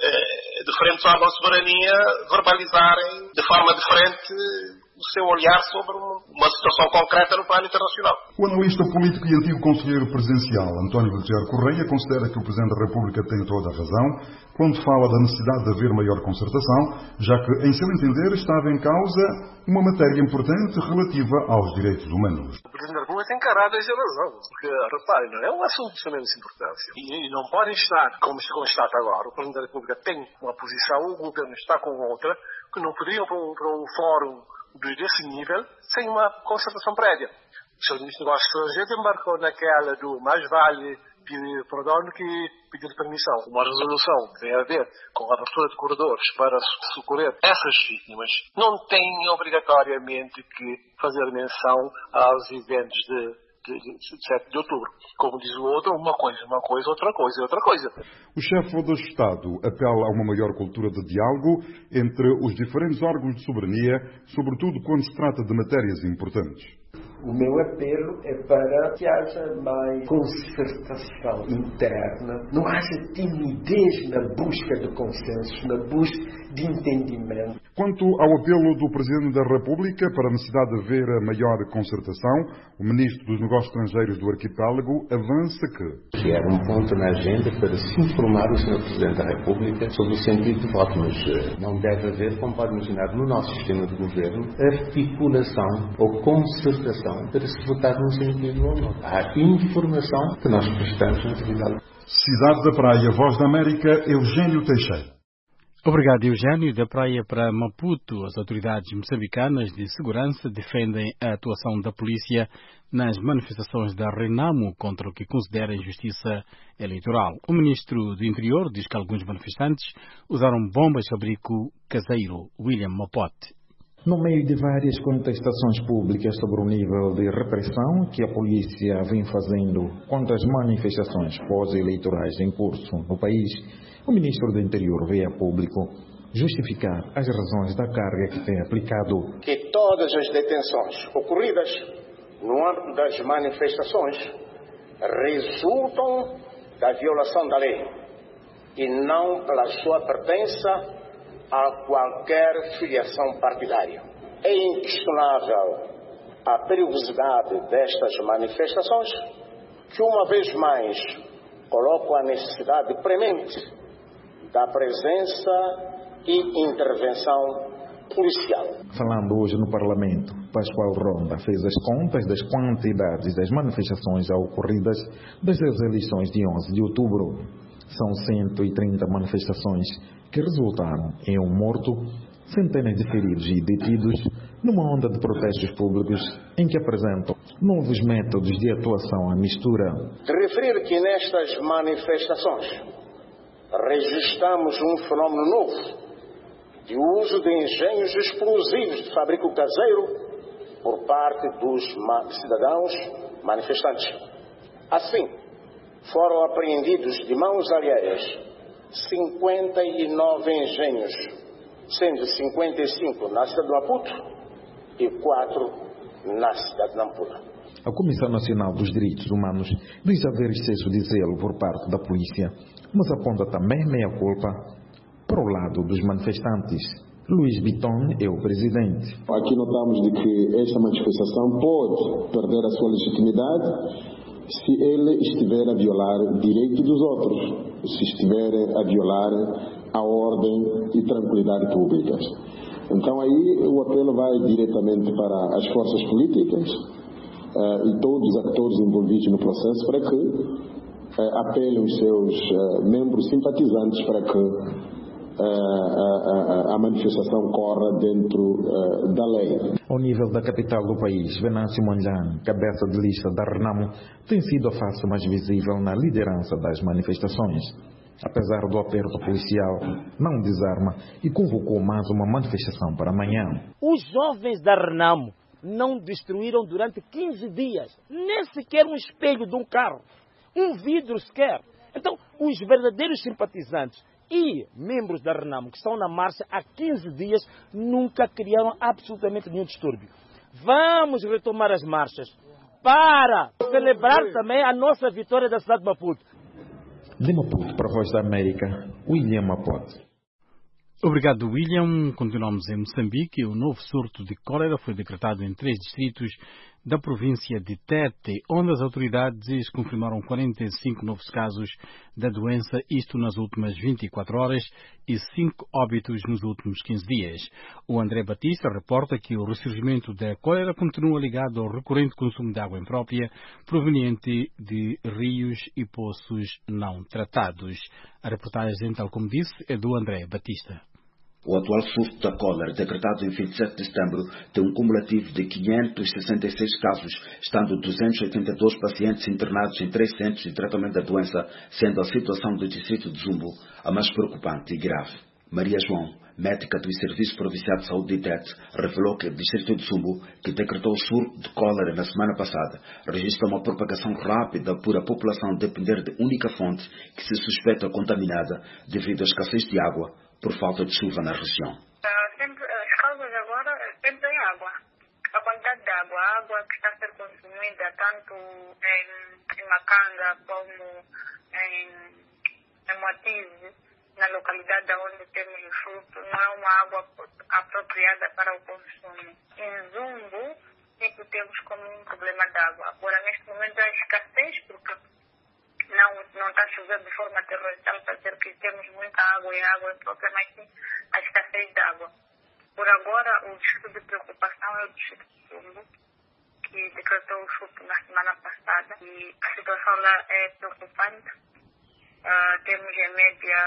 eh, diferentes órgãos de soberania verbalizarem de forma diferente o seu olhar sobre uma situação concreta no plano internacional. O analista político e antigo conselheiro presidencial António Veltear Correia considera que o Presidente da República tem toda a razão quando fala da necessidade de haver maior concertação, já que, em seu entender, estava em causa uma matéria importante relativa aos direitos humanos. O Presidente da República tem carada de razão, porque, reparem, não é um assunto de extrema importância. E, e não podem estar, como se constata agora, o Presidente da República tem uma posição, o governo está com outra, que não poderiam para um, para um fórum desse nível sem uma concertação prévia. O senhor Ministro dos Negócios Estrangeiros embarcou naquela do mais vale pedir perdão do que pedir permissão. Uma resolução que tem a ver com a abertura de corredores para socorrer essas vítimas não tem obrigatoriamente que fazer menção aos eventos de de sete de outubro. Como diz o outro, uma coisa, uma coisa, outra coisa, outra coisa. O chefe do Estado apela a uma maior cultura de diálogo entre os diferentes órgãos de soberania, sobretudo quando se trata de matérias importantes. O meu apelo é para que haja mais concertação interna, não haja timidez na busca de consensos, na busca de entendimento. Quanto ao apelo do Presidente da República para a necessidade de haver a maior concertação, o Ministro dos Negócios Estrangeiros do Arquipélago avança que... que era um ponto na agenda para se informar o senhor Presidente da República sobre o sentido de voto, mas não deve haver, como pode imaginar, no nosso sistema de governo, articulação ou concertação para se votar num sentido ou não. Há informação que nós prestamos na atividade. Cidade da Praia, Voz da América, Eugênio Teixeira. Obrigado, Eugênio. Da Praia para Maputo, as autoridades moçambicanas de segurança defendem a atuação da polícia nas manifestações da Renamo contra o que considera injustiça eleitoral. O ministro do Interior diz que alguns manifestantes usaram bombas de fabrico caseiro. William Mopote. No meio de várias contestações públicas sobre o nível de repressão que a polícia vem fazendo contra as manifestações pós-eleitorais em curso no país, o ministro do Interior veio a público justificar as razões da carga que tem aplicado. Que todas as detenções ocorridas no âmbito das manifestações resultam da violação da lei e não pela sua pertença a qualquer filiação partidária. É inquestionável a perigosidade destas manifestações que, uma vez mais, colocam a necessidade premente da presença e intervenção policial. Falando hoje no Parlamento, Pascoal Ronda fez as contas das quantidades das manifestações ocorridas desde as eleições de onze de outubro. São cento e trinta manifestações que resultaram em um morto, centenas de feridos e detidos, numa onda de protestos públicos em que apresentam novos métodos de atuação à mistura. De referir que nestas manifestações registramos um fenómeno novo de uso de engenhos explosivos de fabrico caseiro por parte dos cidadãos manifestantes. Assim, foram apreendidos de mãos alheias cinquenta e nove engenhos, sendo cinquenta e cinco na cidade de Maputo e quatro na cidade de Nampula. A Comissão Nacional dos Direitos Humanos diz haver excesso de zelo por parte da polícia, mas aponta também meia-culpa para o lado dos manifestantes. Luís Bitton é o presidente. Aqui notamos de que esta manifestação pode perder a sua legitimidade se ele estiver a violar direitos dos outros, se estiver a violar a ordem e tranquilidade públicas. Então aí o apelo vai diretamente para as forças políticas uh, e todos os atores envolvidos no processo para que uh, apelem os seus uh, membros simpatizantes para que uh, a, a, a manifestação corra dentro uh, da lei. Ao nível da capital do país, Venâncio Mondlane, cabeça de lista da Renamo, tem sido a face mais visível na liderança das manifestações. Apesar do aperto policial, não desarma e convocou mais uma manifestação para amanhã. Os jovens da Renamo não destruíram durante quinze dias nem sequer um espelho de um carro, um vidro sequer. Então, os verdadeiros simpatizantes e membros da Renamo que estão na marcha há quinze dias nunca criaram absolutamente nenhum distúrbio. Vamos retomar as marchas para celebrar também a nossa vitória da cidade de Maputo. De Maputo para a Voz da América, William Mapote. Obrigado, William. Continuamos em Moçambique. O novo surto de cólera foi decretado em três distritos da província de Tete, onde as autoridades confirmaram quarenta e cinco novos casos da doença, isto nas últimas vinte e quatro horas, e cinco óbitos nos últimos quinze dias. O André Batista reporta que o ressurgimento da cólera continua ligado ao recorrente consumo de água imprópria proveniente de rios e poços não tratados. A reportagem, tal como disse, é do André Batista. O atual surto da cólera, decretado em vinte e sete de setembro, tem um cumulativo de quinhentos e sessenta e seis casos, estando duzentos e oitenta e dois pacientes internados em três centros de tratamento da doença, sendo a situação do distrito de Zumbo a mais preocupante e grave. Maria João, médica do Serviço Provincial de Saúde de Tete, revelou que o distrito de Zumbo, que decretou o surto de cólera na semana passada, registra uma propagação rápida por a população depender de única fonte que se suspeita contaminada devido à escassez de água por falta de chuva na região. Uh, sempre, as causas agora sempre é água. A quantidade de água, a água que está a ser consumida tanto em, em Macanga como em, em Moatize, na localidade onde temos o surto, não é uma água apropriada para o consumo. Em Zumbo, sempre temos como um problema de água. Agora, neste momento, há escassez, porque não, não está chovendo de forma terrorista, estamos a dizer que temos muita água e água própria, mas sim a escassez de água. Por agora, o distrito de preocupação é o distrito de Zumbo, que decretou o surto na semana passada, e a situação lá é preocupante. Uh, temos em média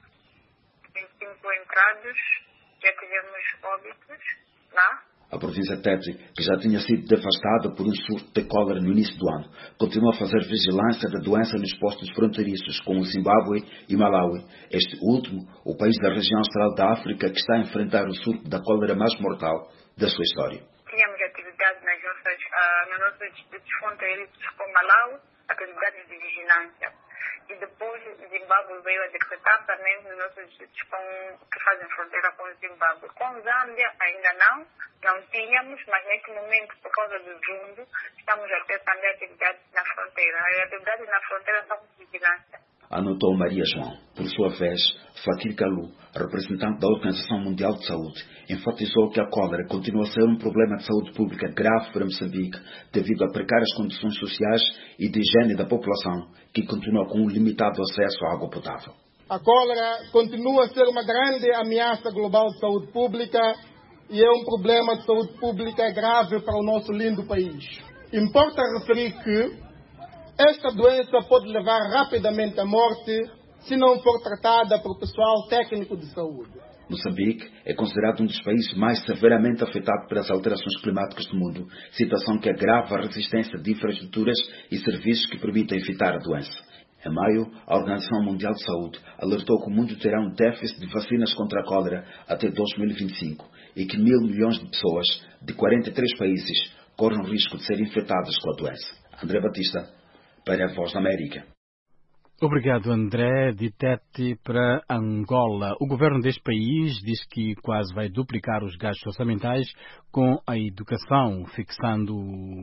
vinte e cinco entrados, já tivemos óbitos lá. A província de Tete, que já tinha sido devastada por um surto de cólera no início do ano, continua a fazer vigilância da doença nos postos fronteiriços com o Zimbábue e Malawi. Este último, o país da região austral da África, que está a enfrentar o surto da cólera mais mortal da sua história. Tínhamos atividade nas nossas, uh, nos nossos distritos fronteiriços com Malawi, atividades de vigilância. E depois o Zimbábue veio a decretar também nos nossos distritos com, que fazem fronteira com o Zimbábue. Com Zâmbia ainda não, não tínhamos, mas neste momento, por causa do Zumbo, estamos a ter também atividades na fronteira. As atividades na fronteira são de vigilância. Anotou Maria João. Por sua vez, Fakir Kalu, representante da Organização Mundial de Saúde, enfatizou que a cólera continua a ser um problema de saúde pública grave para Moçambique devido a precárias condições sociais e de higiene da população, que continua com um limitado acesso à água potável. A cólera continua a ser uma grande ameaça global de saúde pública e é um problema de saúde pública grave para o nosso lindo país. Importa referir que esta doença pode levar rapidamente à morte se não for tratada por pessoal técnico de saúde. Moçambique é considerado um dos países mais severamente afetados pelas alterações climáticas do mundo, situação que agrava a resistência de infraestruturas e serviços que permitem evitar a doença. Em maio, a Organização Mundial de Saúde alertou que o mundo terá um déficit de vacinas contra a cólera até dois mil e vinte e cinco e que mil milhões de pessoas de quarenta e três países correm o risco de serem infectadas com a doença. André Batista, para a Voz da América. Obrigado, André. De Tete para Angola. O governo deste país diz que quase vai duplicar os gastos orçamentais com a educação, fixando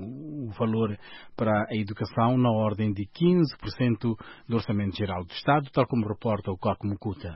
o valor para a educação na ordem de quinze por cento do orçamento geral do Estado, tal como reporta o Coco Mucuta.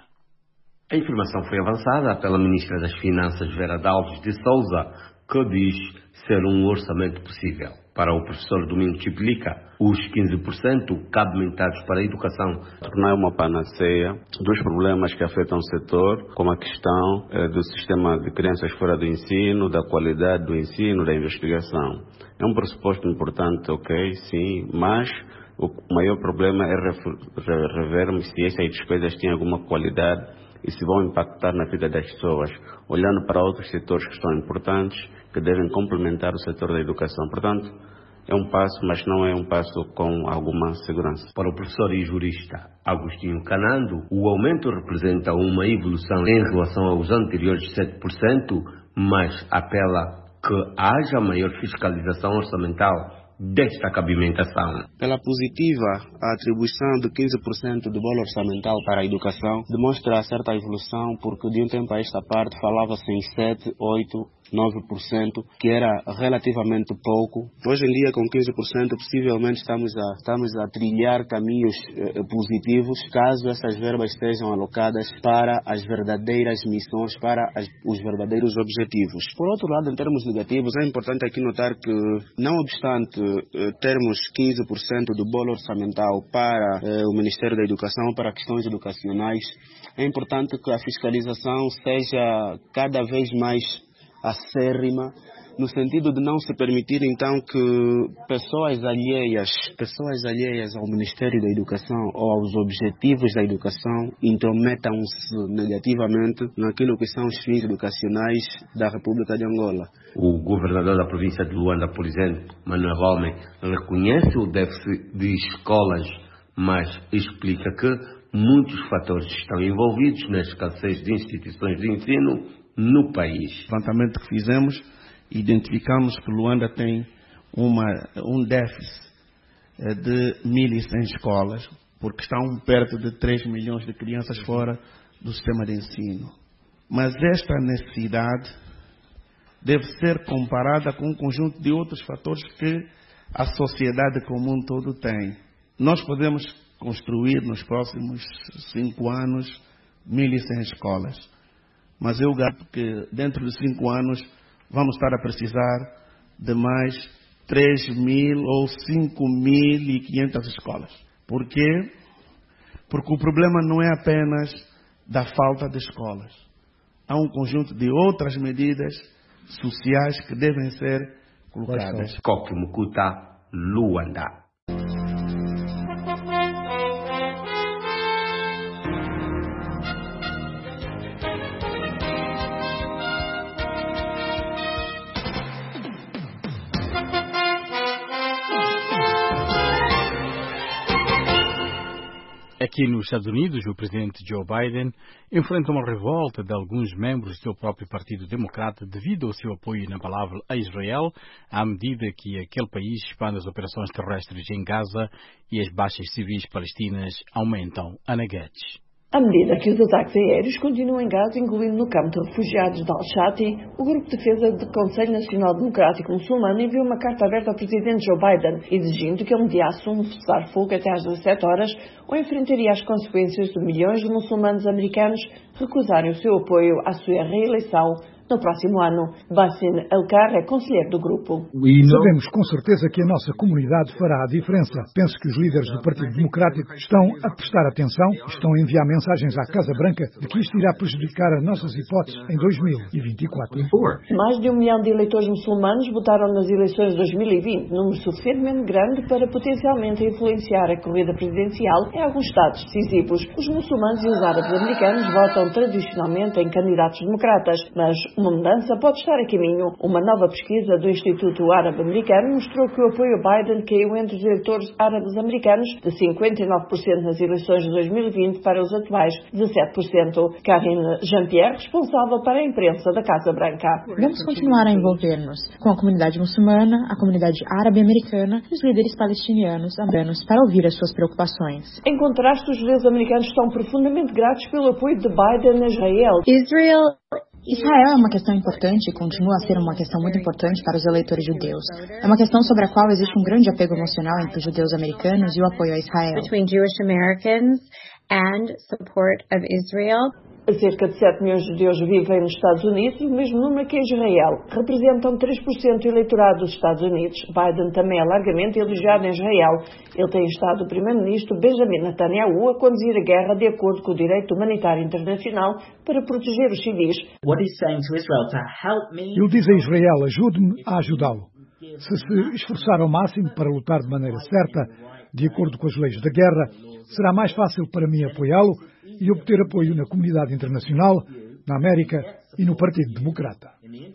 A informação foi avançada pela ministra das Finanças, Vera Dalves de Souza, que diz ser um orçamento possível. Para o professor Domingo Chiplica, os quinze por cento cabem aumentados para a educação. Não é uma panaceia dos problemas que afetam o setor, como a questão eh, do sistema de crianças fora do ensino, da qualidade do ensino, da investigação. É um pressuposto importante, ok, sim, mas o maior problema é revermos se essas despesas têm alguma qualidade e se vão impactar na vida das pessoas, olhando para outros setores que são importantes, que devem complementar o setor da educação. Portanto, é um passo, mas não é um passo com alguma segurança. Para o professor e jurista Agostinho Canando, o aumento representa uma evolução em relação aos anteriores sete por cento, mas apela que haja maior fiscalização orçamental desta cabimentação. Pela positiva, a atribuição de quinze por cento do valor orçamental para a educação demonstra certa evolução, porque de um tempo a esta parte falava-se em sete, oito, nove por cento, que era relativamente pouco. Hoje em dia, com quinze por cento, possivelmente estamos a, estamos a trilhar caminhos eh, positivos, caso essas verbas sejam alocadas para as verdadeiras missões, para as, os verdadeiros objetivos. Por outro lado, em termos negativos, é importante aqui notar que, não obstante eh, termos quinze por cento do bolo orçamental para eh, o Ministério da Educação, para questões educacionais, é importante que a fiscalização seja cada vez mais acérrima, no sentido de não se permitir então que pessoas alheias, pessoas alheias ao Ministério da Educação ou aos objetivos da educação intrometam-se negativamente naquilo que são os fins educacionais da República de Angola. O governador da província de Luanda, por exemplo, Manuel Holme, reconhece o déficit de escolas, mas explica que muitos fatores estão envolvidos na escassez de instituições de ensino no país. O levantamento que fizemos, identificamos que Luanda tem uma, um déficit de mil e cem escolas, porque estão perto de três milhões de crianças fora do sistema de ensino. Mas esta necessidade deve ser comparada com um conjunto de outros fatores que a sociedade como um todo tem. Nós podemos construir nos próximos cinco anos mil e cem escolas. Mas eu garanto que dentro de cinco anos vamos estar a precisar de mais três mil ou cinco mil e quinhentas escolas. Por quê? Porque o problema não é apenas da falta de escolas. Há um conjunto de outras medidas sociais que devem ser colocadas. Coco Mucuta, Luanda. Aqui nos Estados Unidos, o presidente Joe Biden enfrenta uma revolta de alguns membros do seu próprio Partido Democrata devido ao seu apoio inabalável a Israel, à medida que aquele país expande as operações terrestres em Gaza e as baixas civis palestinas aumentam. Ana Guedes. À medida que os ataques aéreos continuam em Gaza, incluindo no campo de refugiados de Al-Shati, o Grupo de Defesa do Conselho Nacional Democrático Muçulmano enviou uma carta aberta ao presidente Joe Biden, exigindo que ele mediasse um cessar-fogo até às dezassete horas ou enfrentaria as consequências de milhões de muçulmanos americanos recusarem o seu apoio à sua reeleição no próximo ano. Bassin Elkar é conselheiro do grupo. Sabemos com certeza que a nossa comunidade fará a diferença. Penso que os líderes do Partido Democrático estão a prestar atenção e estão a enviar mensagens à Casa Branca de que isto irá prejudicar as nossas hipóteses em dois mil e vinte e quatro. Mais de um milhão de eleitores muçulmanos votaram nas eleições de dois mil e vinte, número suficientemente grande para potencialmente influenciar a corrida presidencial em alguns estados decisivos. Os muçulmanos e os árabes americanos votam tradicionalmente em candidatos democratas, mas uma mudança pode estar a caminho. Uma nova pesquisa do Instituto Árabe Americano mostrou que o apoio a Biden caiu entre os eleitores árabes americanos de cinquenta e nove por cento nas eleições de dois mil e vinte para os atuais dezassete por cento. Karine Jean-Pierre, responsável para a imprensa da Casa Branca. Vamos continuar a envolver-nos com a comunidade muçulmana, a comunidade árabe americana e os líderes palestinianos americanos para ouvir as suas preocupações. Em contraste, os judeus americanos estão profundamente gratos pelo apoio de Biden a Israel. Israel Israel é uma questão importante e continua a ser uma questão muito importante para os eleitores judeus. É uma questão sobre a qual existe um grande apego emocional entre os judeus americanos e o apoio a Israel. Between Jewish Americans and support of Israel. Cerca de sete milhões de judeus vivem nos Estados Unidos, o mesmo número que em Israel. Representam três por cento do eleitorado dos Estados Unidos. Biden também é largamente elogiado em Israel. Ele tem estado o primeiro-ministro Benjamin Netanyahu a conduzir a guerra de acordo com o direito humanitário internacional para proteger os civis. Ele diz a Israel, ajude-me a ajudá-lo. Se se esforçar ao máximo para lutar de maneira certa, de acordo com as leis da guerra, será mais fácil para mim apoiá-lo e obter apoio na comunidade internacional, na América e no Partido Democrata.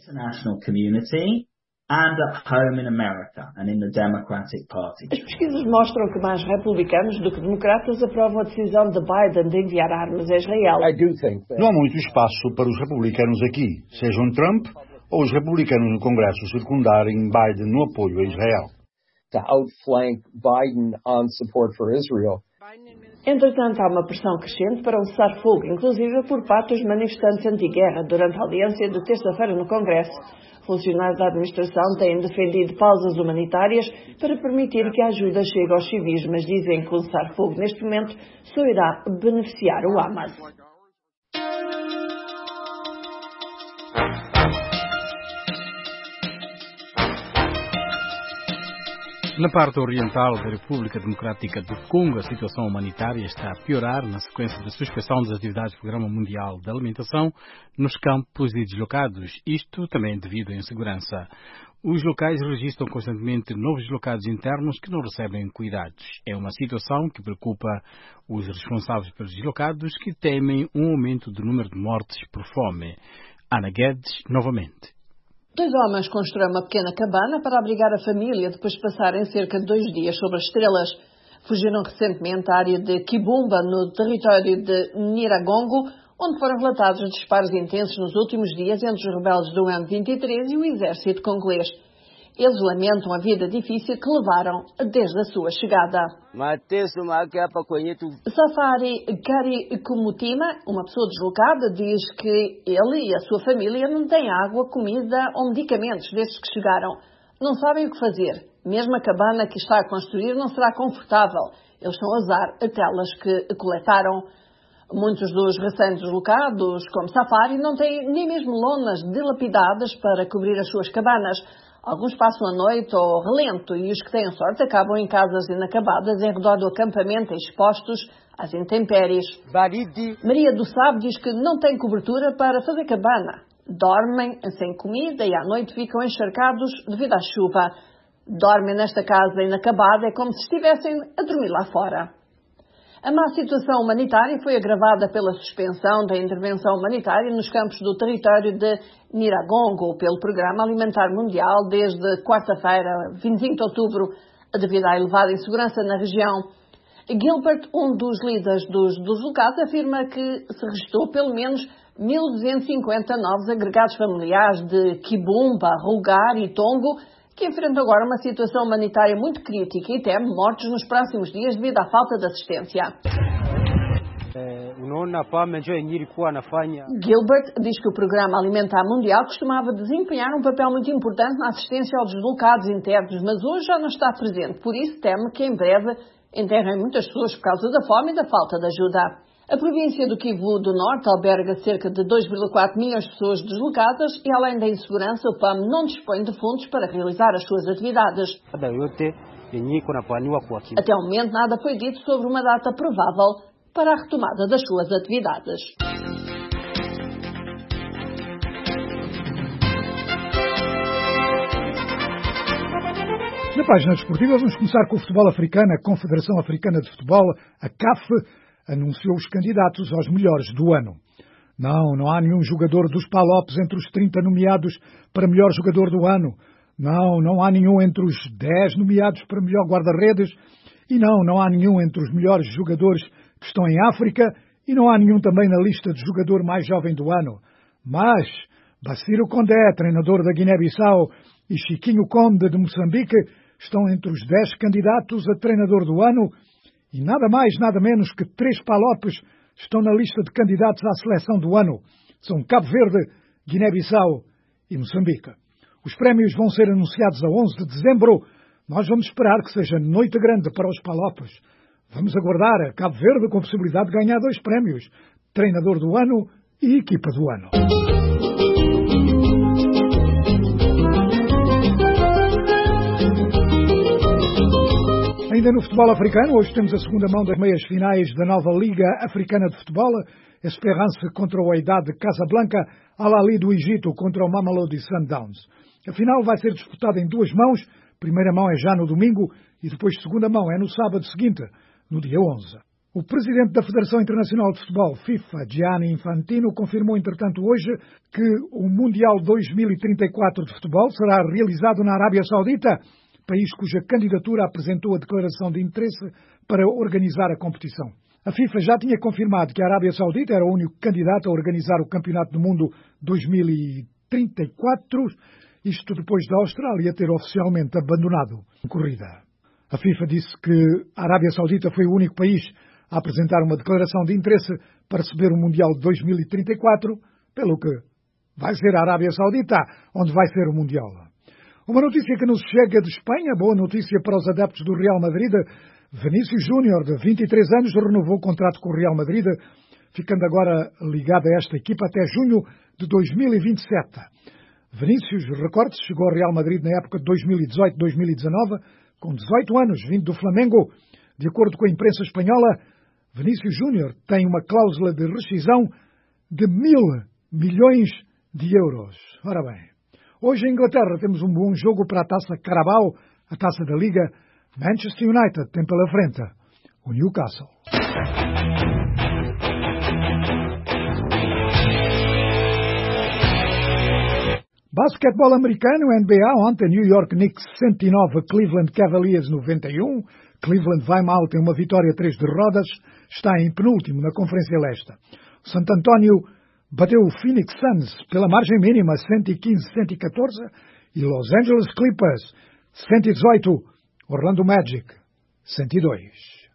As pesquisas mostram que mais republicanos do que democratas aprovam a decisão de Biden de enviar armas a Israel. Não há muito espaço para os republicanos aqui, sejam Trump ou os republicanos no Congresso secundarem Biden no apoio a Israel. To outflank Biden on support for Israel. Entretanto, há uma pressão crescente para um cessar-fogo, inclusive por parte dos manifestantes anti-guerra, durante a audiência de terça-feira no Congresso. Funcionários da administração têm defendido pausas humanitárias para permitir que a ajuda chegue aos civis, mas dizem que o cessar-fogo neste momento só irá beneficiar o Hamas. Na parte oriental da República Democrática do Congo, a situação humanitária está a piorar na sequência da suspensão das atividades do Programa Mundial de Alimentação nos campos e deslocados, isto também devido à insegurança. Os locais registram constantemente novos deslocados internos que não recebem cuidados. É uma situação que preocupa os responsáveis pelos deslocados, que temem um aumento do número de mortes por fome. Ana Guedes, novamente. Dois homens constroem uma pequena cabana para abrigar a família depois de passarem cerca de dois dias sob as estrelas. Fugiram recentemente à área de Kibumba, no território de Nyiragongo, onde foram relatados disparos intensos nos últimos dias entre os rebeldes do M vinte e três e o exército congolês. Eles lamentam a vida difícil que levaram desde a sua chegada. Safari Karikumutima, uma pessoa deslocada, diz que ele e a sua família não têm água, comida ou medicamentos desde que chegaram. Não sabem o que fazer. Mesmo a cabana que está a construir não será confortável. Eles estão a usar telas que coletaram. Muitos dos recém-deslocados, como Safari, não têm nem mesmo lonas dilapidadas para cobrir as suas cabanas. Alguns passam a noite ao relento e os que têm sorte acabam em casas inacabadas em redor do acampamento, expostos às intempéries. Maria do Sabo diz que não tem cobertura para fazer cabana. Dormem sem comida e à noite ficam encharcados devido à chuva. Dormem nesta casa inacabada, é como se estivessem a dormir lá fora. A má situação humanitária foi agravada pela suspensão da intervenção humanitária nos campos do território de Nyiragongo pelo Programa Alimentar Mundial desde quarta-feira, vinte e cinco de outubro, devido à elevada insegurança na região. Gilbert, um dos líderes dos deslocados, afirma que se registrou pelo menos mil duzentos e cinquenta novos agregados familiares de Kibumba, Rugar e Tongo, que enfrentam agora uma situação humanitária muito crítica e teme mortes nos próximos dias devido à falta de assistência. Gilbert diz que o Programa Alimentar Mundial costumava desempenhar um papel muito importante na assistência aos deslocados internos, mas hoje já não está presente. Por isso teme que em breve enterrem muitas pessoas por causa da fome e da falta de ajuda. A província do Kivu do Norte alberga cerca de dois vírgula quatro milhões de pessoas deslocadas e, além da insegurança, o P A M não dispõe de fundos para realizar as suas atividades. Até o momento, nada foi dito sobre uma data provável para a retomada das suas atividades. Na página desportiva, vamos começar com o futebol africano. A Confederação Africana de Futebol, a C A F, anunciou os candidatos aos melhores do ano. Não, não há nenhum jogador dos Palopes entre os trinta nomeados para melhor jogador do ano. Não, não há nenhum entre os dez nomeados para melhor guarda-redes. E não, não há nenhum entre os melhores jogadores que estão em África. E não há nenhum também na lista de jogador mais jovem do ano. Mas Bassirou Condé, treinador da Guiné-Bissau, e Chiquinho Conde, de Moçambique, estão entre os dez candidatos a treinador do ano. E nada mais, nada menos que três Palopes estão na lista de candidatos à seleção do ano. São Cabo Verde, Guiné-Bissau e Moçambique. Os prémios vão ser anunciados a onze de dezembro. Nós vamos esperar que seja noite grande para os Palopes. Vamos aguardar a Cabo Verde com possibilidade de ganhar dois prémios. Treinador do ano e equipa do ano. Ainda no futebol africano, hoje temos a segunda mão das meias finais da nova Liga Africana de Futebol. Esperance contra o Wydad de Casablanca, Al Ahly do Egito contra o Mamelodi Sundowns. A final vai ser disputada em duas mãos. Primeira mão é já no domingo e depois segunda mão é no sábado seguinte, no dia onze. O presidente da Federação Internacional de Futebol, FIFA, Gianni Infantino, confirmou, entretanto, hoje que o Mundial dois mil e trinta e quatro de futebol será realizado na Arábia Saudita, país cuja candidatura apresentou a declaração de interesse para organizar a competição. A FIFA já tinha confirmado que a Arábia Saudita era o único candidato a organizar o Campeonato do Mundo dois mil e trinta e quatro, isto depois da Austrália ter oficialmente abandonado a corrida. A FIFA disse que a Arábia Saudita foi o único país a apresentar uma declaração de interesse para receber o Mundial de dois mil e trinta e quatro, pelo que vai ser a Arábia Saudita onde vai ser o Mundial. Uma notícia que nos chega de Espanha, boa notícia para os adeptos do Real Madrid. Vinícius Júnior, de vinte e três anos, renovou o contrato com o Real Madrid, ficando agora ligado a esta equipa até junho de dois mil e vinte e sete. Vinícius, recorde-se, chegou ao Real Madrid na época de dois mil e dezoito dois mil e dezanove, com dezoito anos, vindo do Flamengo. De acordo com a imprensa espanhola, Vinícius Júnior tem uma cláusula de rescisão de mil milhões de euros. Ora bem, hoje em Inglaterra temos um bom jogo para a Taça Carabao, a Taça da Liga. Manchester United tem pela frente o Newcastle. Basquetebol americano, N B A, ontem New York Knicks cento e nove, Cleveland Cavaliers noventa e um. Cleveland vai mal, tem uma vitória, três derrotas, está em penúltimo na Conferência Leste. Santo António bateu o Phoenix Suns pela margem mínima, cento e quinze a cento e catorze, e Los Angeles Clippers, cento e dezoito, Orlando Magic, cento e dois.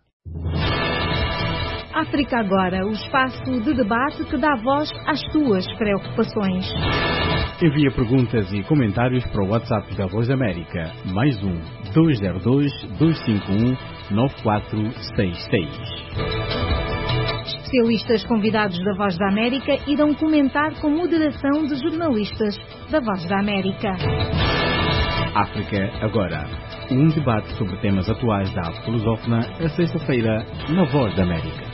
África Agora, o espaço de debate que dá voz às tuas preocupações. Envia perguntas e comentários para o WhatsApp da Voz da América, mais um, dois zero dois, dois cinco um, nove quatro seis seis. Especialistas convidados da Voz da América irão comentar com moderação de jornalistas da Voz da América. África Agora, um debate sobre temas atuais da arte lusófona, a sexta-feira, na Voz da América.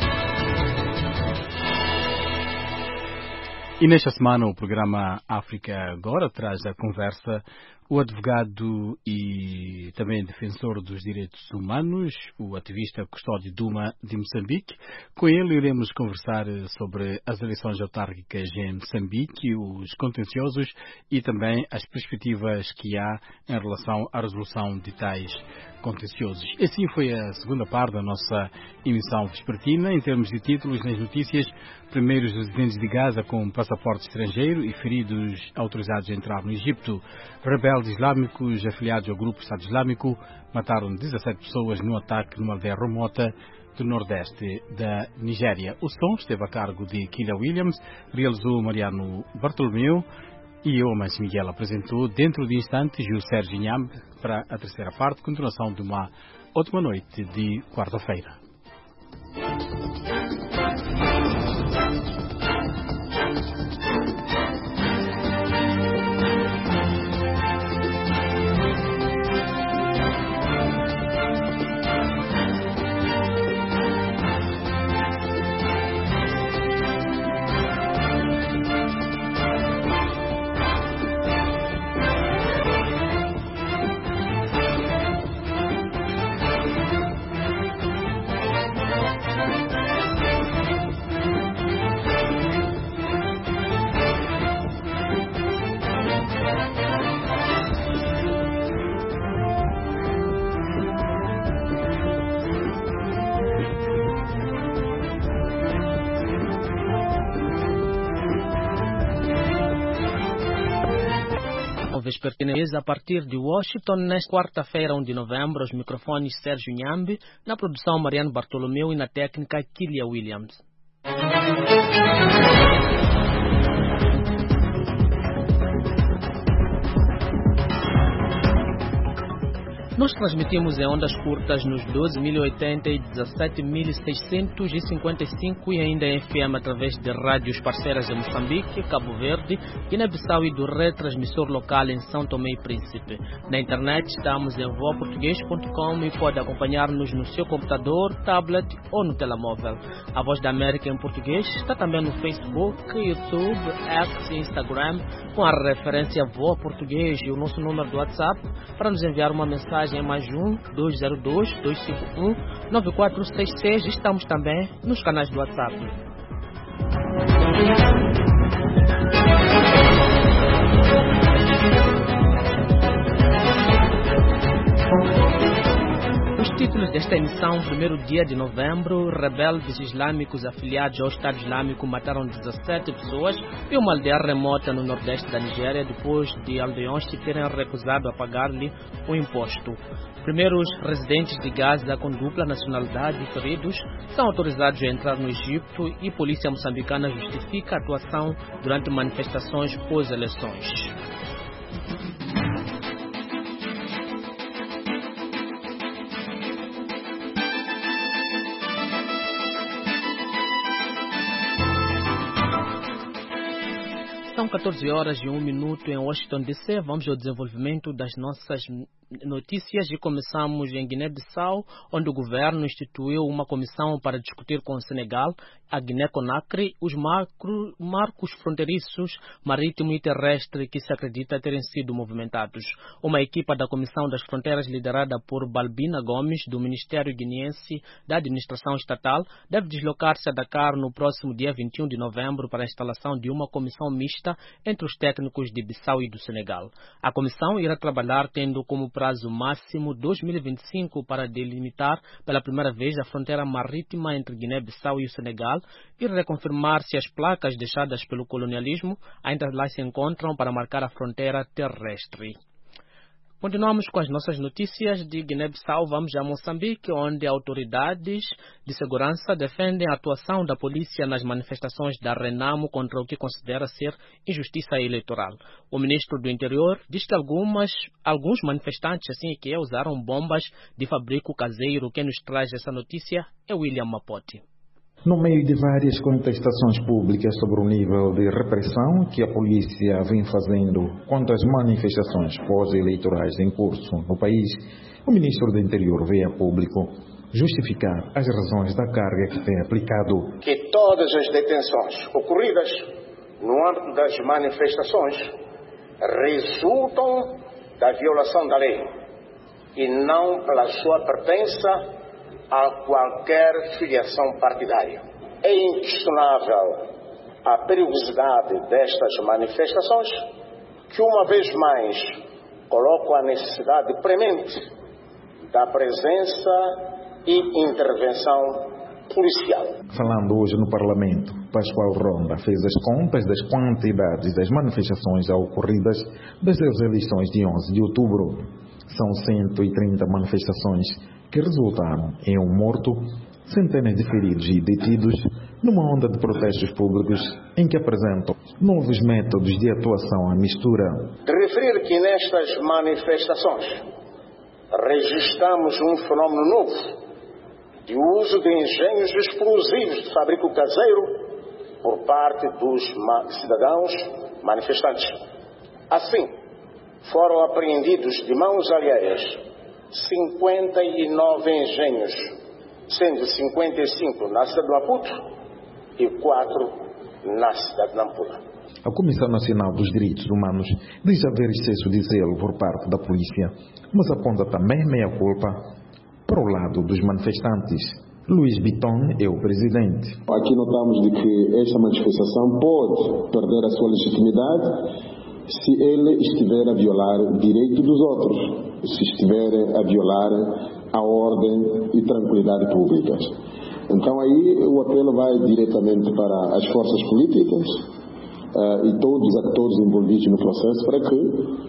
E nesta semana o programa África Agora traz a conversa o advogado e também defensor dos direitos humanos, o ativista Custódio Duma de Moçambique. Com ele iremos conversar sobre as eleições autárquicas em Moçambique, os contenciosos e também as perspectivas que há em relação à resolução de tais contenciosos. Assim foi a segunda parte da nossa emissão vespertina. Em termos de títulos nas notícias, primeiros residentes de Gaza com passaporte estrangeiro e feridos autorizados a entrar no Egito. Rebeldes islâmicos afiliados ao grupo Estado Islâmico mataram dezassete pessoas no ataque numa aldeia remota do nordeste da Nigéria. O som esteve a cargo de Kila Williams, realizou Mariano Bartolomeu e eu, Amancio Miguel, apresentou. Dentro de instantes o Sérgio Inham para a terceira parte, continuação de uma ótima noite de quarta-feira. vespertina a partir de Washington, nesta quarta-feira, um de novembro, os microfones Sérgio Nhambi, na produção Mariano Bartolomeu e na técnica Kilia Williams. Nós transmitimos em ondas curtas nos doze mil e oitenta e dezessete mil seiscentos e cinquenta e cinco e ainda em F M através de rádios parceiras em Moçambique, Cabo Verde, Guiné-Bissau e do retransmissor local em São Tomé e Príncipe. Na internet estamos em voa português ponto com e pode acompanhar-nos no seu computador, tablet ou no telemóvel. A Voz da América em português está também no Facebook, YouTube, X e Instagram com a referência Voa Português e o nosso número do WhatsApp para nos enviar uma mensagem é mais um, dois zero dois, dois cinco um, nove quatro seis seis. Estamos também nos canais do WhatsApp. Os títulos desta emissão, primeiro dia de novembro, rebeldes islâmicos afiliados ao Estado Islâmico mataram dezessete pessoas em uma aldeia remota no nordeste da Nigéria depois de aldeões se terem recusado a pagar-lhe o imposto. Primeiros residentes de Gaza com dupla nacionalidade feridos são autorizados a entrar no Egito e a polícia moçambicana justifica a atuação durante manifestações pós-eleições. São catorze horas e um minuto em Washington D C. Vamos ao desenvolvimento das nossas notícias e começamos em Guiné-Bissau, onde o governo instituiu uma comissão para discutir com o Senegal, a Guiné-Conakry, os marco, marcos fronteiriços marítimo e terrestre que se acredita terem sido movimentados. Uma equipa da Comissão das Fronteiras, liderada por Balbina Gomes, do Ministério Guineense da Administração Estatal, deve deslocar-se a Dakar no próximo dia vinte e um de novembro para a instalação de uma comissão mista entre os técnicos de Bissau e do Senegal. A comissão irá trabalhar tendo como prazo máximo dois mil e vinte e cinco para delimitar pela primeira vez a fronteira marítima entre Guiné-Bissau e o Senegal e reconfirmar se as placas deixadas pelo colonialismo ainda lá se encontram para marcar a fronteira terrestre. Continuamos com as nossas notícias de Guiné-Bissau. Vamos a Moçambique, onde autoridades de segurança defendem a atuação da polícia nas manifestações da Renamo contra o que considera ser injustiça eleitoral. O ministro do Interior diz que algumas, alguns manifestantes, assim que é, usaram bombas de fabrico caseiro. Quem nos traz essa notícia é William Mapote. No meio de várias contestações públicas sobre o nível de repressão que a polícia vem fazendo contra as manifestações pós-eleitorais em curso no país, o ministro do Interior veio a público justificar as razões da carga que tem aplicado. Que todas as detenções ocorridas no âmbito das manifestações resultam da violação da lei e não pela sua pertença a qualquer filiação partidária. É inquestionável a perigosidade destas manifestações, que uma vez mais colocam a necessidade premente da presença e intervenção policial. Falando hoje no Parlamento, Pascoal Ronda fez as contas das quantidades das manifestações ocorridas desde as eleições de onze de outubro. São cento e trinta manifestações que resultaram em um morto, centenas de feridos e detidos, numa onda de protestos públicos em que apresentam novos métodos de atuação à mistura. De referir que nestas manifestações registramos um fenómeno novo de uso de engenhos explosivos de fabrico caseiro por parte dos cidadãos manifestantes. Assim, foram apreendidos de mãos alheias cinquenta e nove engenhos, sendo cinquenta e cinco na cidade de Maputo e quatro na cidade de Nampula. A Comissão Nacional dos Direitos Humanos diz haver excesso de zelo por parte da polícia, mas aponta também meia-culpa para o lado dos manifestantes. Luís Biton é o presidente. Aqui notamos de que esta manifestação pode perder a sua legitimidade se ele estiver a violar o direito dos outros, se estiver a violar a ordem e tranquilidade públicas. Então aí o apelo vai diretamente para as forças políticas uh, e todos os atores envolvidos no processo para que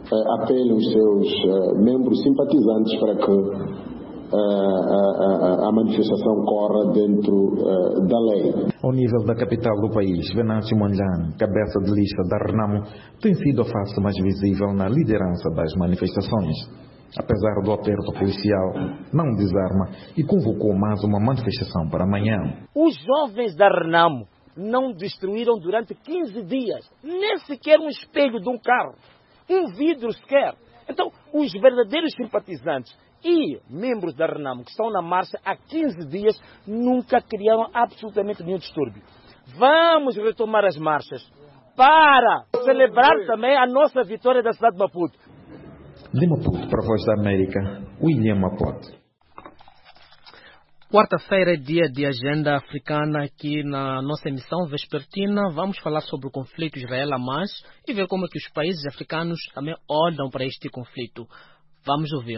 apele os seus membros simpatizantes para que A, a, a manifestação corra dentro uh, da lei. Ao nível da capital do país, Venâncio Mondlane, cabeça de lista da Renamo, tem sido a face mais visível na liderança das manifestações. Apesar do aperto policial, não desarma e convocou mais uma manifestação para amanhã. Os jovens da Renamo não destruíram durante quinze dias nem sequer um espelho de um carro, um vidro sequer. Então, os verdadeiros simpatizantes e membros da Renamo que estão na marcha há quinze dias nunca criaram absolutamente nenhum distúrbio. Vamos retomar as marchas para celebrar também a nossa vitória da cidade de Maputo. De Maputo para a Voz da América, William Maputo. Quarta-feira é dia de agenda africana aqui na nossa emissão vespertina. Vamos falar sobre o conflito Israel-Hamas e ver como é que os países africanos também olham para este conflito. Vamos ouvir.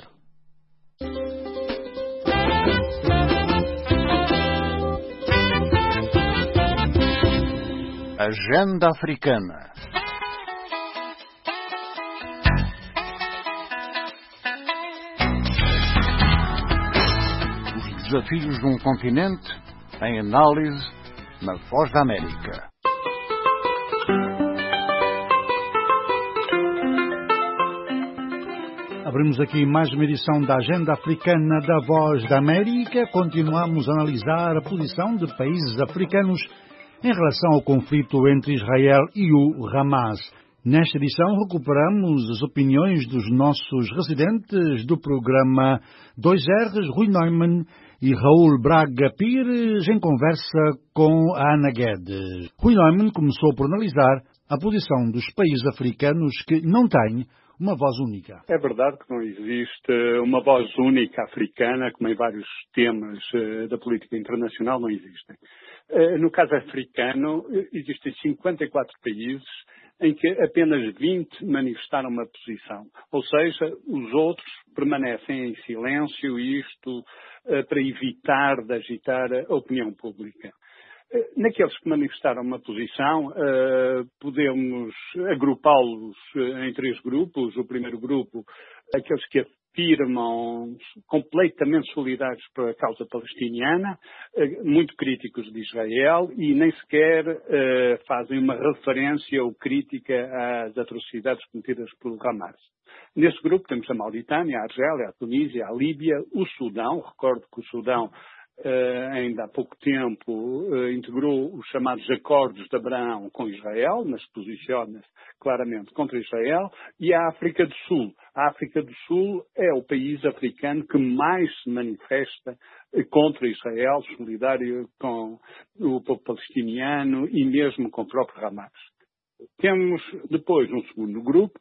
Agenda Africana. Os desafios de um continente em análise na Voz da América. Abrimos aqui mais uma edição da Agenda Africana da Voz da América. Continuamos a analisar a posição de países africanos em relação ao conflito entre Israel e o Hamas. Nesta edição recuperamos as opiniões dos nossos residentes do programa dois R's, Rui Neumann e Raul Braga Pires, em conversa com a Ana Guedes. Rui Neumann começou por analisar a posição dos países africanos que não têm uma voz única. É verdade que não existe uma voz única africana, como em vários temas da política internacional não existem. No caso africano, existem cinquenta e quatro países em que apenas vinte manifestaram uma posição. Ou seja, os outros permanecem em silêncio, isto para evitar de agitar a opinião pública. Naqueles que manifestaram uma posição, podemos agrupá-los em três grupos. O primeiro grupo, aqueles que afirmam completamente solidários para a causa palestiniana, muito críticos de Israel e nem sequer fazem uma referência ou crítica às atrocidades cometidas pelo Hamas. Nesse grupo temos a Mauritânia, a Argélia, a Tunísia, a Líbia, o Sudão. Recordo que o Sudão Uh, ainda há pouco tempo uh, integrou os chamados Acordos de Abraão com Israel, mas posiciona-se claramente contra Israel, e a África do Sul. A África do Sul é o país africano que mais se manifesta uh, contra Israel, solidário com o povo palestiniano e mesmo com o próprio Hamas. Temos depois um segundo grupo,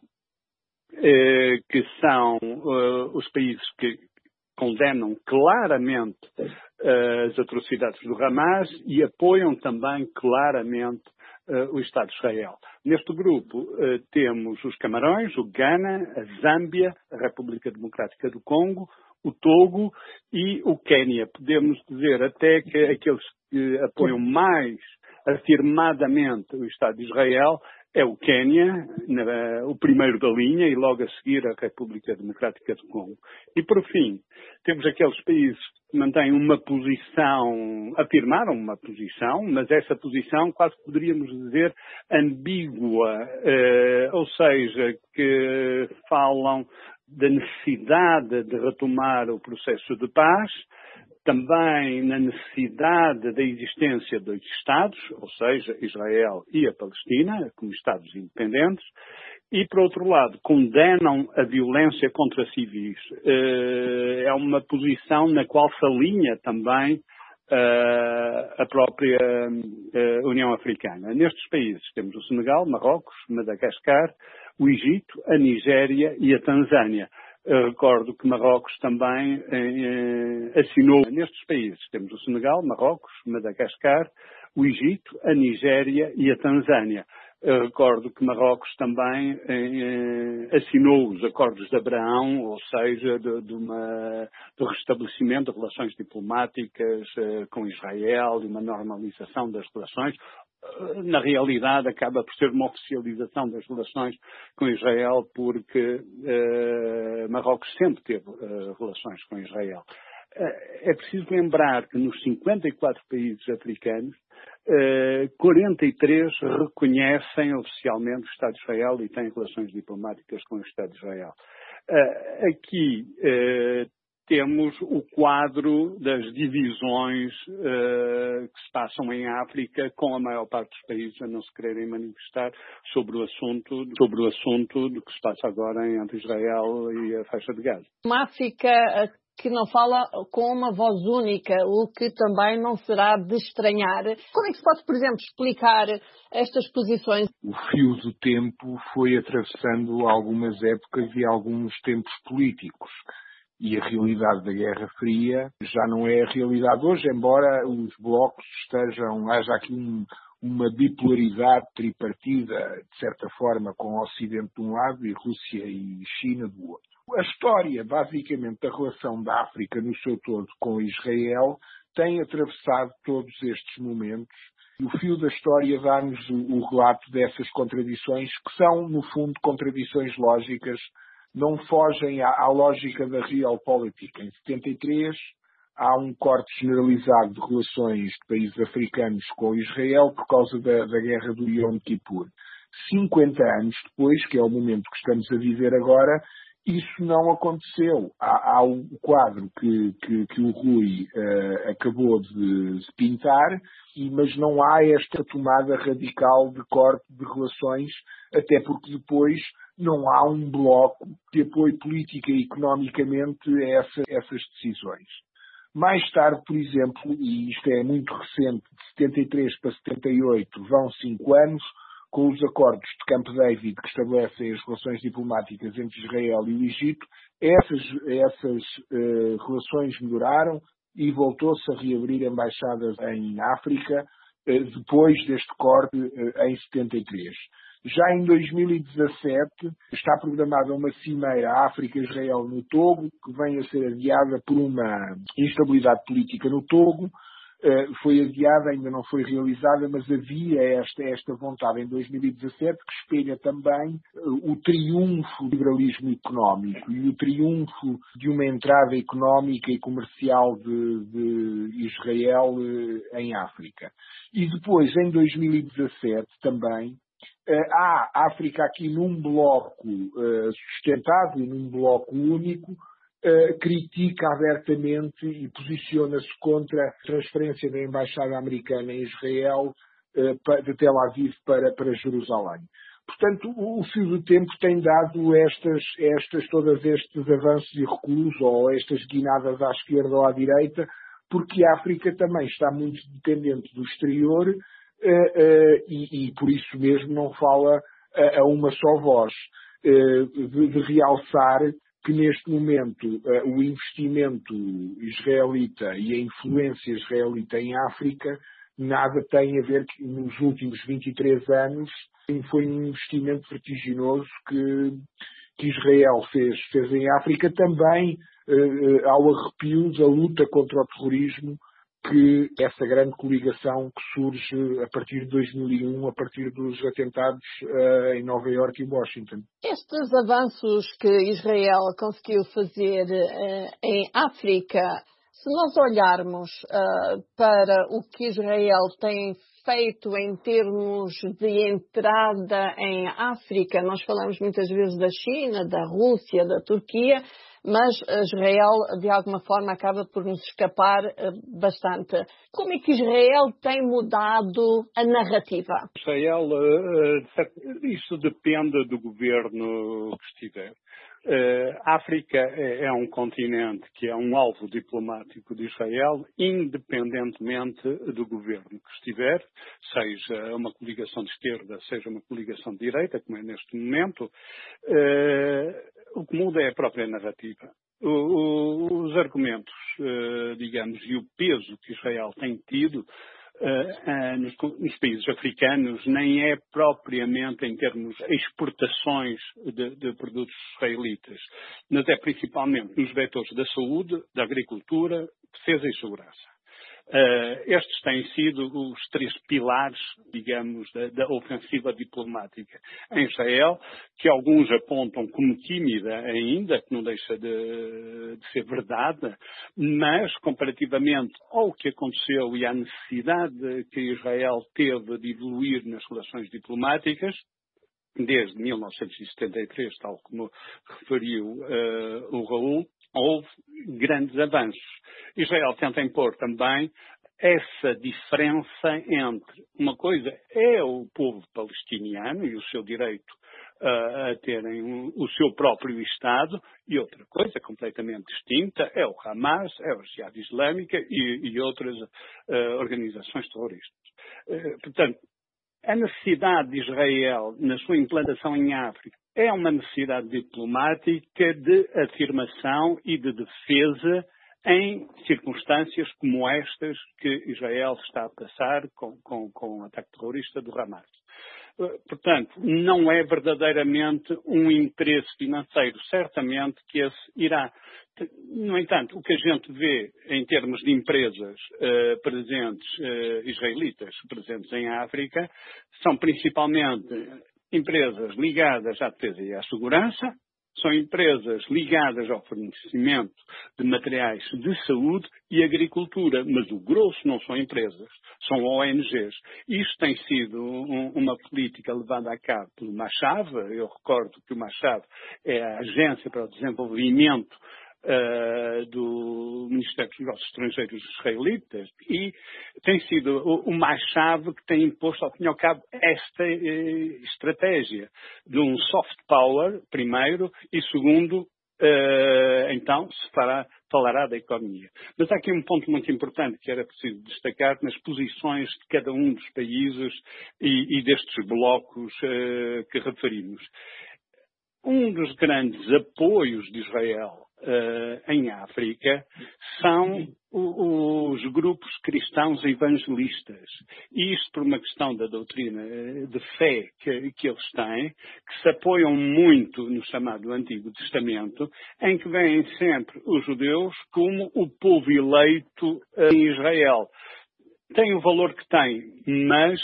uh, que são uh, os países que condenam claramente as atrocidades do Hamas e apoiam também claramente uh, o Estado de Israel. Neste grupo uh, temos os Camarões, o Ghana, a Zâmbia, a República Democrática do Congo, o Togo e o Quênia. Podemos dizer até que aqueles que apoiam mais afirmadamente o Estado de Israel é o Quênia, na, o primeiro da linha, e logo a seguir a República Democrática do Congo. E, por fim, temos aqueles países que mantêm uma posição, afirmaram uma posição, mas essa posição quase poderíamos dizer ambígua, eh, ou seja, que falam da necessidade de retomar o processo de paz, também na necessidade da existência de dois Estados, ou seja, Israel e a Palestina, como Estados independentes, e, por outro lado, condenam a violência contra civis. É uma posição na qual se alinha também a própria União Africana. Nestes países temos o Senegal, Marrocos, Madagascar, o Egito, a Nigéria e a Tanzânia. Eu recordo que Marrocos também eh, assinou. Nestes países temos o Senegal, Marrocos, Madagascar, o Egito, a Nigéria e a Tanzânia. Eu recordo que Marrocos também eh, assinou os Acordos de Abraão, ou seja, de, de uma, do restabelecimento de relações diplomáticas eh, com Israel, de uma normalização das relações. na realidade, acaba por ser uma oficialização das relações com Israel, porque uh, Marrocos sempre teve uh, relações com Israel. Uh, é preciso lembrar que nos cinquenta e quatro países africanos, uh, quarenta e três reconhecem oficialmente o Estado de Israel e têm relações diplomáticas com o Estado de Israel. Uh, aqui uh, temos o quadro das divisões uh, que se passam em África, com a maior parte dos países a não se quererem manifestar sobre o assunto, sobre o assunto do que se passa agora entre Israel e a faixa de Gaza. Uma África que não fala com uma voz única, o que também não será de estranhar. Como é que se pode, por exemplo, explicar estas posições? O fio do tempo foi atravessando algumas épocas e alguns tempos políticos. E a realidade da Guerra Fria já não é a realidade hoje, embora os blocos estejam, haja aqui um, uma bipolaridade tripartida, de certa forma, com o Ocidente de um lado e Rússia e China do outro. A história, basicamente, da relação da África no seu todo com Israel tem atravessado todos estes momentos. E o fio da história dá-nos o, o relato dessas contradições, que são, no fundo, contradições lógicas. Não fogem à, à lógica da realpolitik. Em setenta e três há um corte generalizado de relações de países africanos com Israel por causa da, da guerra do Yom Kippur. cinquenta anos depois, que é o momento que estamos a viver agora, isso não aconteceu. Há, há o quadro que, que, que o Rui uh, acabou de, de pintar, e, mas não há esta tomada radical de corte de relações, até porque depois não há um bloco que apoie política e economicamente essa, essas decisões. Mais tarde, por exemplo, e isto é muito recente, de setenta e três para setenta e oito, vão cinco anos, com os acordos de Camp David que estabelecem as relações diplomáticas entre Israel e o Egito, essas, essas uh, relações melhoraram e voltou-se a reabrir embaixadas em África uh, depois deste corte uh, em setenta e três. Já em dois mil e dezassete está programada uma cimeira África-Israel no Togo, que vem a ser adiada por uma instabilidade política no Togo. Uh, foi adiada, ainda não foi realizada, mas havia esta, esta vontade em dois mil e dezassete, que espelha também uh, o triunfo do liberalismo económico e o triunfo de uma entrada económica e comercial de, de Israel uh, em África. E depois, em dois mil e dezassete, também, uh, há África aqui num bloco uh, sustentado e num bloco único. Uh, critica abertamente e posiciona-se contra a transferência da Embaixada Americana em Israel uh, de Tel Aviv para, para Jerusalém. Portanto, o, o fio do tempo tem dado estas, estas, todos estes avanços e recuos, ou estas guinadas à esquerda ou à direita, porque a África também está muito dependente do exterior uh, uh, e, e por isso mesmo não fala a, a uma só voz. Uh, de, de realçar que neste momento uh, o investimento israelita e a influência israelita em África nada tem a ver que nos últimos vinte e três anos foi um investimento vertiginoso que, que Israel fez, fez em África também uh, ao arrepio da luta contra o terrorismo, que essa grande coligação que surge a partir de dois mil e um, a partir dos atentados uh, em Nova Iorque e Washington. Estes avanços que Israel conseguiu fazer uh, em África, se nós olharmos uh, para o que Israel tem feito em termos de entrada em África, nós falamos muitas vezes da China, da Rússia, da Turquia, mas Israel, de alguma forma, acaba por nos escapar uh, bastante. Como é que Israel tem mudado a narrativa? Israel, uh, isso depende do governo que estiver. Uh, a África é, é um continente que é um alvo diplomático de Israel, independentemente do governo que estiver, seja uma coligação de esquerda, seja uma coligação de direita, como é neste momento. Uh, o que muda é a própria narrativa. O, o, os argumentos, uh, digamos, e o peso que Israel tem tido Uh, uh, nos, nos países africanos nem é propriamente em termos de exportações de, de produtos israelitas, mas é principalmente nos vetores da saúde, da agricultura, defesa e segurança. Uh, estes têm sido os três pilares, digamos, da, da ofensiva diplomática em Israel, que alguns apontam como tímida ainda, que não deixa de, de ser verdade, mas comparativamente ao que aconteceu e à necessidade que Israel teve de evoluir nas relações diplomáticas, desde mil novecentos e setenta e três, tal como referiu uh, o Raul, houve grandes avanços. Israel tenta impor também essa diferença entre uma coisa é o povo palestiniano e o seu direito uh, a terem um, o seu próprio Estado, e outra coisa completamente distinta é o Hamas, é o Jihad Islâmica e, e outras uh, organizações terroristas. Uh, portanto, a necessidade de Israel, na sua implantação em África, é uma necessidade diplomática de afirmação e de defesa em circunstâncias como estas que Israel está a passar com, com, com o ataque terrorista do Hamas. Portanto, não é verdadeiramente um interesse financeiro. Certamente que esse irá. No entanto, o que a gente vê em termos de empresas uh, presentes, uh, israelitas presentes em África, são principalmente empresas ligadas à defesa e à segurança, são empresas ligadas ao fornecimento de materiais de saúde e agricultura, mas o grosso não são empresas, são O N Gs. Isto tem sido um, uma política levada a cabo pelo Machab. Eu recordo que o Machab é a Agência para o Desenvolvimento Uh, do Ministério dos Negócios Estrangeiros israelitas, e tem sido o, o Machab que tem imposto, ao fim e ao cabo, esta uh, estratégia de um soft power, primeiro, e segundo, uh, então, se fará, falará da economia. Mas há aqui um ponto muito importante que era preciso destacar nas posições de cada um dos países e, e destes blocos uh, que referimos. Um dos grandes apoios de Israel Uh, em África são o, os grupos cristãos evangelistas. E isto por uma questão da doutrina de fé que, que eles têm, que se apoiam muito no chamado Antigo Testamento, em que veem sempre os judeus como o povo eleito uh, em Israel. Tem o valor que tem, mas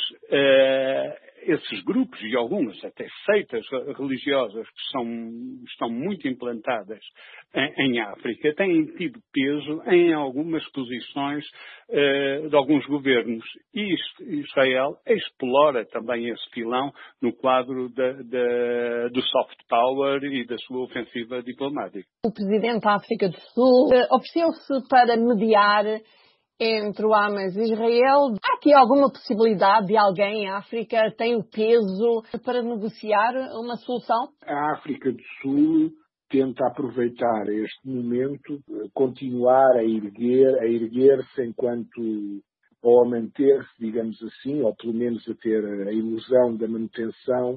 uh, esses grupos e algumas até seitas religiosas que são, estão muito implantadas em, em África têm tido peso em algumas posições uh, de alguns governos. E Israel explora também esse filão no quadro da, da, do soft power e da sua ofensiva diplomática. O presidente da África do Sul ofereceu-se para mediar entre o Hamas e Israel. Há aqui alguma possibilidade de alguém em África ter o peso para negociar uma solução? A África do Sul tenta aproveitar este momento, continuar a erguer, a erguer-se enquanto, ou a manter-se, digamos assim, ou pelo menos a ter a ilusão da manutenção,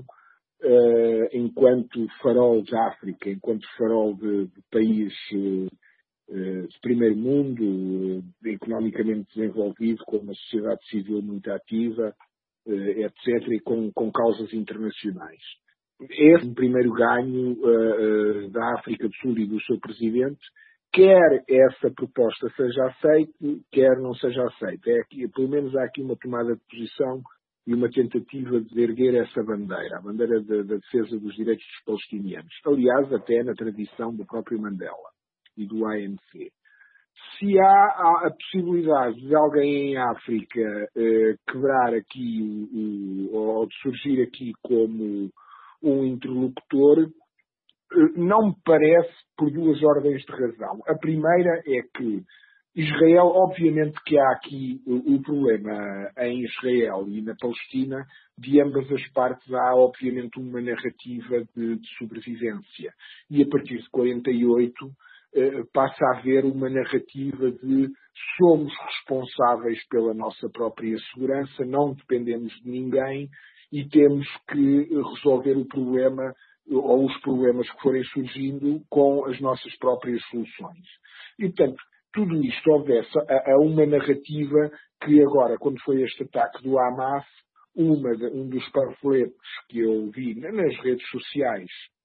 uh, enquanto farol da África, enquanto farol de, de país uh, de primeiro mundo, economicamente desenvolvido, com uma sociedade civil muito ativa, etcétera, e com, com causas internacionais. Esse é o primeiro ganho uh, uh, da África do Sul e do seu presidente, quer essa proposta seja aceita, quer não seja aceita. É aqui, pelo menos há aqui uma tomada de posição e uma tentativa de erguer essa bandeira, a bandeira da, da defesa dos direitos dos palestinianos. Aliás, até na tradição do próprio Mandela e do A N C. Se há a possibilidade de alguém em África eh, quebrar aqui, o, ou de surgir aqui como um interlocutor, eh, não me parece por duas ordens de razão. A primeira é que Israel, obviamente que há aqui o, o problema em Israel e na Palestina, de ambas as partes há obviamente uma narrativa de, de sobrevivência. E a partir de quarenta e oito, passa a haver uma narrativa de somos responsáveis pela nossa própria segurança, não dependemos de ninguém e temos que resolver o problema ou os problemas que forem surgindo com as nossas próprias soluções. E, portanto, tudo isto obedece a, a uma narrativa que agora, quando foi este ataque do Hamas, uma de, um dos panfletos que eu vi nas redes sociais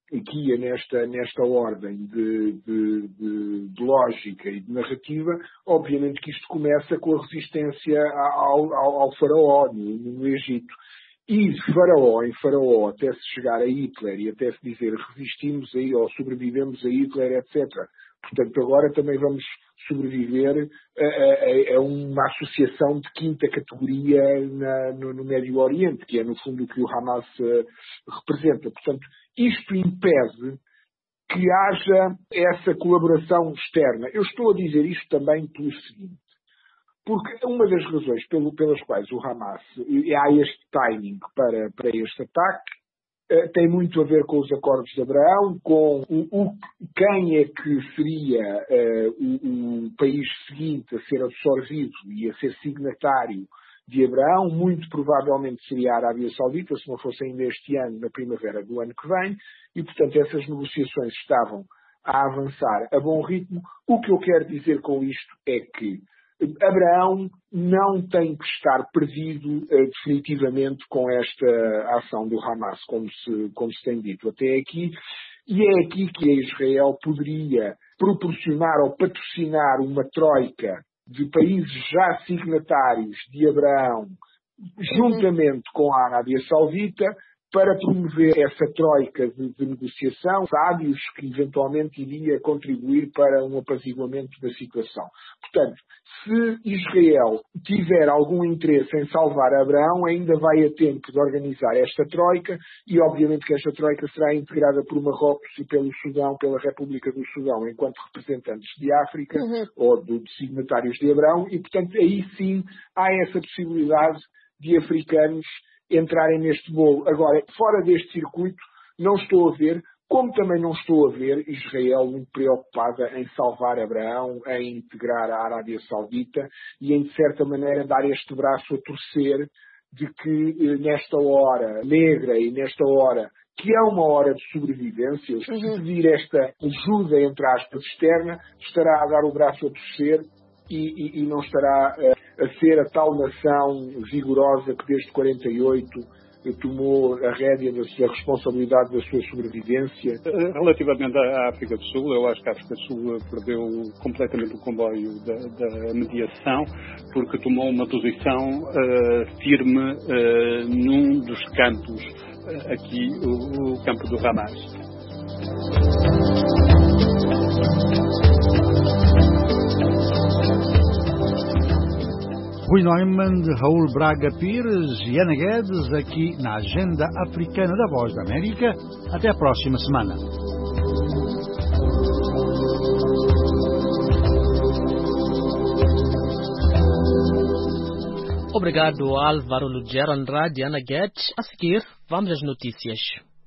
que ia nesta, nesta ordem de, de, de, de lógica e de narrativa, obviamente que isto começa com a resistência ao, ao, ao faraó no, no Egito. E de faraó em faraó, até se chegar a Hitler e até se dizer resistimos aí ou sobrevivemos a Hitler, etcétera. Portanto, agora também vamos sobreviver a, a, a uma associação de quinta categoria na, no, no Médio Oriente, que é no fundo o que o Hamas uh, representa. Portanto, isto impede que haja essa colaboração externa. Eu estou a dizer isto também pelo seguinte, porque uma das razões pelo, pelas quais o Hamas há este timing para, para este ataque uh, tem muito a ver com os acordos de Abraão, com o, o, quem é que seria uh, o, o país seguinte a ser absorvido e a ser signatário de Abraão. Muito provavelmente seria a Arábia Saudita, se não fosse ainda este ano, na primavera do ano que vem, e portanto essas negociações estavam a avançar a bom ritmo. O que eu quero dizer com isto é que Abraão não tem que estar perdido uh, definitivamente com esta ação do Hamas, como se, como se tem dito até aqui, e é aqui que a Israel poderia proporcionar ou patrocinar uma troika de países já signatários de Abraão, juntamente com a Arábia Saudita, para promover essa troika de, de negociação, sábios que eventualmente iria contribuir para um apaziguamento da situação. Portanto, se Israel tiver algum interesse em salvar Abraão, ainda vai a tempo de organizar esta troika, e obviamente que esta troika será integrada por Marrocos e pelo Sudão, pela República do Sudão, enquanto representantes de África, uhum. ou de, de signatários de Abraão, e portanto aí sim há essa possibilidade de africanos entrarem neste bolo. Agora, fora deste circuito, não estou a ver, como também não estou a ver Israel muito preocupada em salvar Abraão, em integrar a Arábia Saudita e em, de certa maneira, dar este braço a torcer de que nesta hora negra e nesta hora, que é uma hora de sobrevivência, se uhum. pedir esta ajuda, entre aspas, externa, estará a dar o braço a torcer e, e, e não estará uh, a ser a tal nação vigorosa que desde quarenta e oito tomou a rédea da sua responsabilidade da sua sobrevivência. Relativamente à África do Sul, eu acho que a África do Sul perdeu completamente o comboio da, da mediação, porque tomou uma posição uh, firme uh, num dos campos, uh, aqui o, o campo do Hamas. Rui Neumann, Raul Braga Pires e Ana Guedes, aqui na Agenda Africana da Voz da América. Até a próxima semana. Obrigado, Álvaro Lugero Andrade e Ana Guedes. A seguir, vamos às notícias.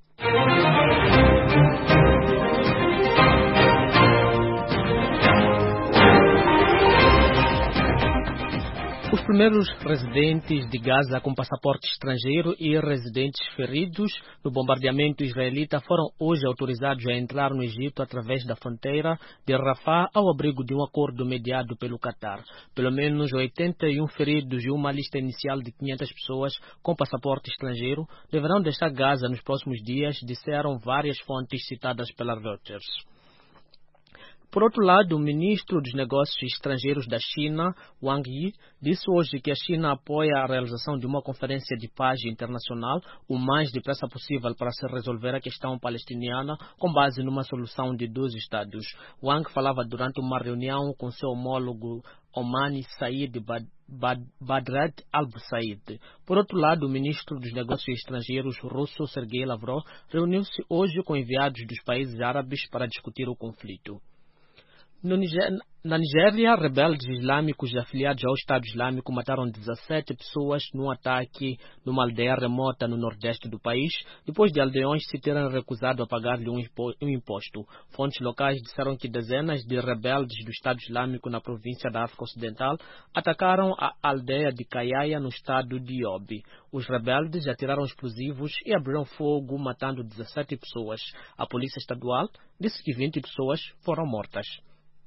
Os primeiros residentes de Gaza com passaporte estrangeiro e residentes feridos no bombardeamento israelita foram hoje autorizados a entrar no Egito através da fronteira de Rafah ao abrigo de um acordo mediado pelo Qatar. Pelo menos oitenta e um feridos e uma lista inicial de quinhentas pessoas com passaporte estrangeiro deverão deixar Gaza nos próximos dias, disseram várias fontes citadas pela Reuters. Por outro lado, o ministro dos Negócios Estrangeiros da China, Wang Yi, disse hoje que a China apoia a realização de uma conferência de paz internacional o mais depressa possível para se resolver a questão palestiniana com base numa solução de dois Estados. Wang falava durante uma reunião com seu homólogo Omani Said Bad Bad Badred Al-Busaid. Por outro lado, o ministro dos Negócios Estrangeiros russo, Sergei Lavrov, reuniu-se hoje com enviados dos países árabes para discutir o conflito. No Niger, na Nigéria, rebeldes islâmicos afiliados ao Estado Islâmico mataram dezessete pessoas num ataque numa aldeia remota no nordeste do país, depois de aldeões se terem recusado a pagar-lhe um imposto. Fontes locais disseram que dezenas de rebeldes do Estado Islâmico na província da África Ocidental atacaram a aldeia de Kayaya, no estado de Yobe. Os rebeldes atiraram explosivos e abriram fogo, matando dezessete pessoas. A polícia estadual disse que vinte pessoas foram mortas.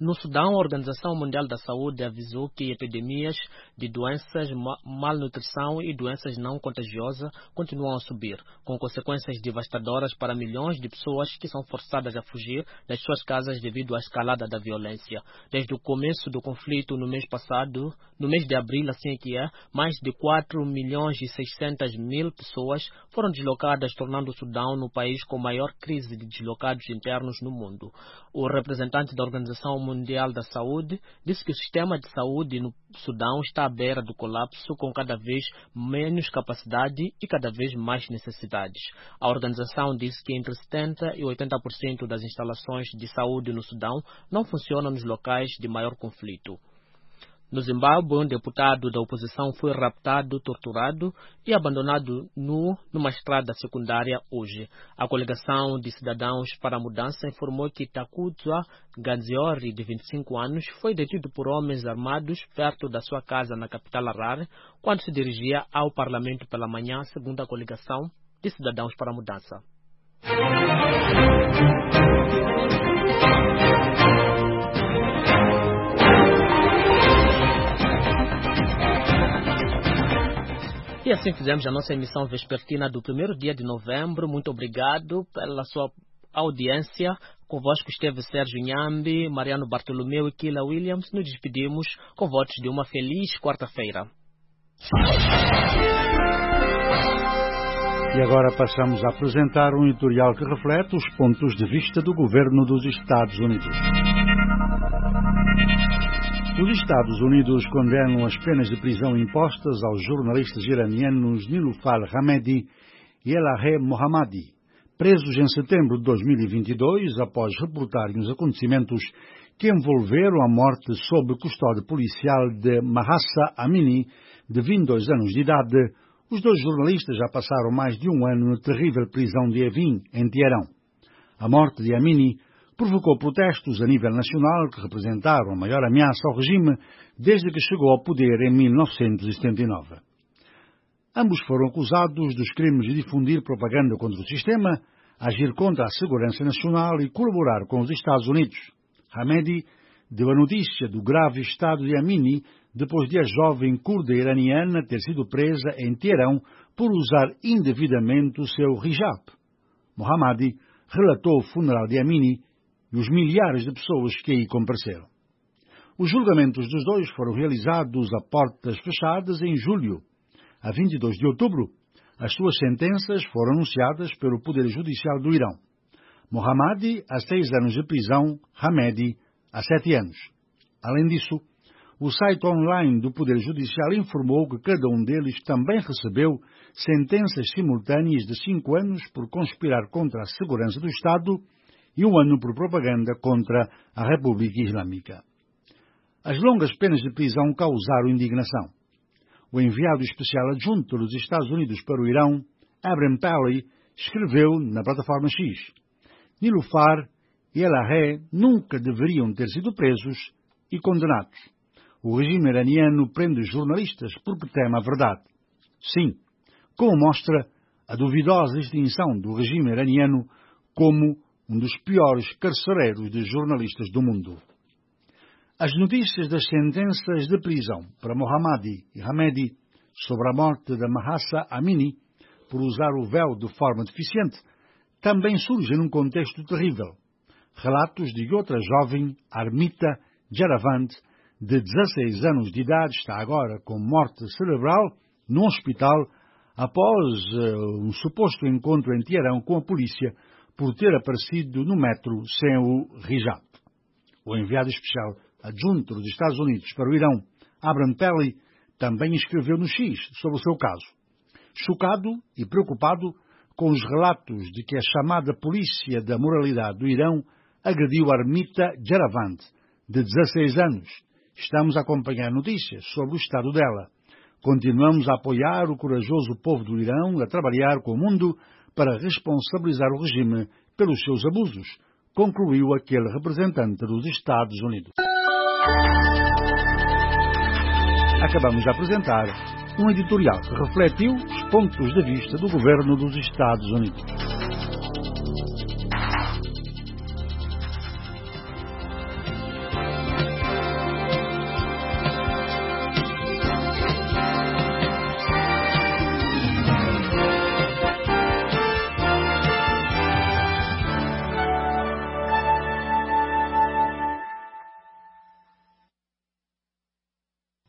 No Sudão, a Organização Mundial da Saúde avisou que epidemias de doenças, malnutrição e doenças não contagiosas continuam a subir, com consequências devastadoras para milhões de pessoas que são forçadas a fugir das suas casas devido à escalada da violência. Desde o começo do conflito no mês passado, no mês de abril, assim é que é, mais de quatro milhões e seiscentas mil pessoas foram deslocadas, tornando o Sudão no país com maior crise de deslocados internos no mundo. O representante da Organização Mundial da Saúde disse que o sistema de saúde no Sudão está à beira do colapso, com cada vez menos capacidade e cada vez mais necessidades. A organização disse que entre setenta e oitenta por cento das instalações de saúde no Sudão não funcionam nos locais de maior conflito. No Zimbábue, um deputado da oposição foi raptado, torturado e abandonado nu numa estrada secundária hoje. A coligação de cidadãos para a mudança informou que Takudzwa Ganziori, de vinte e cinco anos, foi detido por homens armados perto da sua casa na capital Harare, quando se dirigia ao parlamento pela manhã, segundo a coligação de cidadãos para a mudança. E assim fizemos a nossa emissão vespertina do primeiro dia de novembro. Muito obrigado pela sua audiência. Convosco esteve Sérgio Nhambi, Mariano Bartolomeu e Kila Williams. Nos despedimos com votos de uma feliz quarta-feira. E agora passamos a apresentar um editorial que reflete os pontos de vista do governo dos Estados Unidos. Os Estados Unidos condenam as penas de prisão impostas aos jornalistas iranianos Nilufar Hamedi e Elahe Mohammadi, presos em setembro de dois mil e vinte e dois após reportarem os acontecimentos que envolveram a morte sob custódia policial de Mahsa Amini, de vinte e dois anos de idade. Os dois jornalistas já passaram mais de um ano na terrível prisão de Evin, em Teherão. A morte de Amini provocou protestos a nível nacional que representaram a maior ameaça ao regime desde que chegou ao poder em mil novecentos e setenta e nove. Ambos foram acusados dos crimes de difundir propaganda contra o sistema, agir contra a segurança nacional e colaborar com os Estados Unidos. Hamedi deu a notícia do grave estado de Amini depois de a jovem curda iraniana ter sido presa em Teherão por usar indevidamente o seu hijab. Mohammadi relatou o funeral de Amini e os milhares de pessoas que aí compareceram. Os julgamentos dos dois foram realizados a portas fechadas em julho. A vinte e dois de outubro, as suas sentenças foram anunciadas pelo Poder Judicial do Irão. Mohammadi, a seis anos de prisão, Hamedi, a sete anos. Além disso, o site online do Poder Judicial informou que cada um deles também recebeu sentenças simultâneas de cinco anos por conspirar contra a segurança do Estado e um ano por propaganda contra a República Islâmica. As longas penas de prisão causaram indignação. O enviado especial adjunto dos Estados Unidos para o Irão, Abraham Pally, escreveu na plataforma X: Nilufar e Elahe nunca deveriam ter sido presos e condenados. O regime iraniano prende jornalistas porque teme a verdade. Sim, como mostra a duvidosa distinção do regime iraniano como um dos piores carcereiros de jornalistas do mundo. As notícias das sentenças de prisão para Mohammadi e Hamedi sobre a morte da Mahsa Amini por usar o véu de forma deficiente também surgem num contexto terrível. Relatos de que outra jovem, Armita Jaravand, de dezasseis anos de idade, está agora com morte cerebral no hospital após uh, um suposto encontro em Teherão com a polícia por ter aparecido no metro sem o hijab. O enviado especial adjunto dos Estados Unidos para o Irão, Abraham Pally, também escreveu no X sobre o seu caso. Chocado e preocupado com os relatos de que a chamada Polícia da Moralidade do Irão agrediu Armita Jaravand, de dezasseis anos, estamos a acompanhar notícias sobre o estado dela. Continuamos a apoiar o corajoso povo do Irão a trabalhar com o mundo para responsabilizar o regime pelos seus abusos, concluiu aquele representante dos Estados Unidos. Acabamos de apresentar um editorial que refletiu os pontos de vista do governo dos Estados Unidos.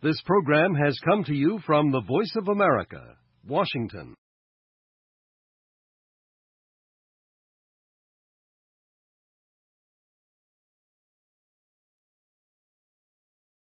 This program has come to you from the Voice of America, Washington.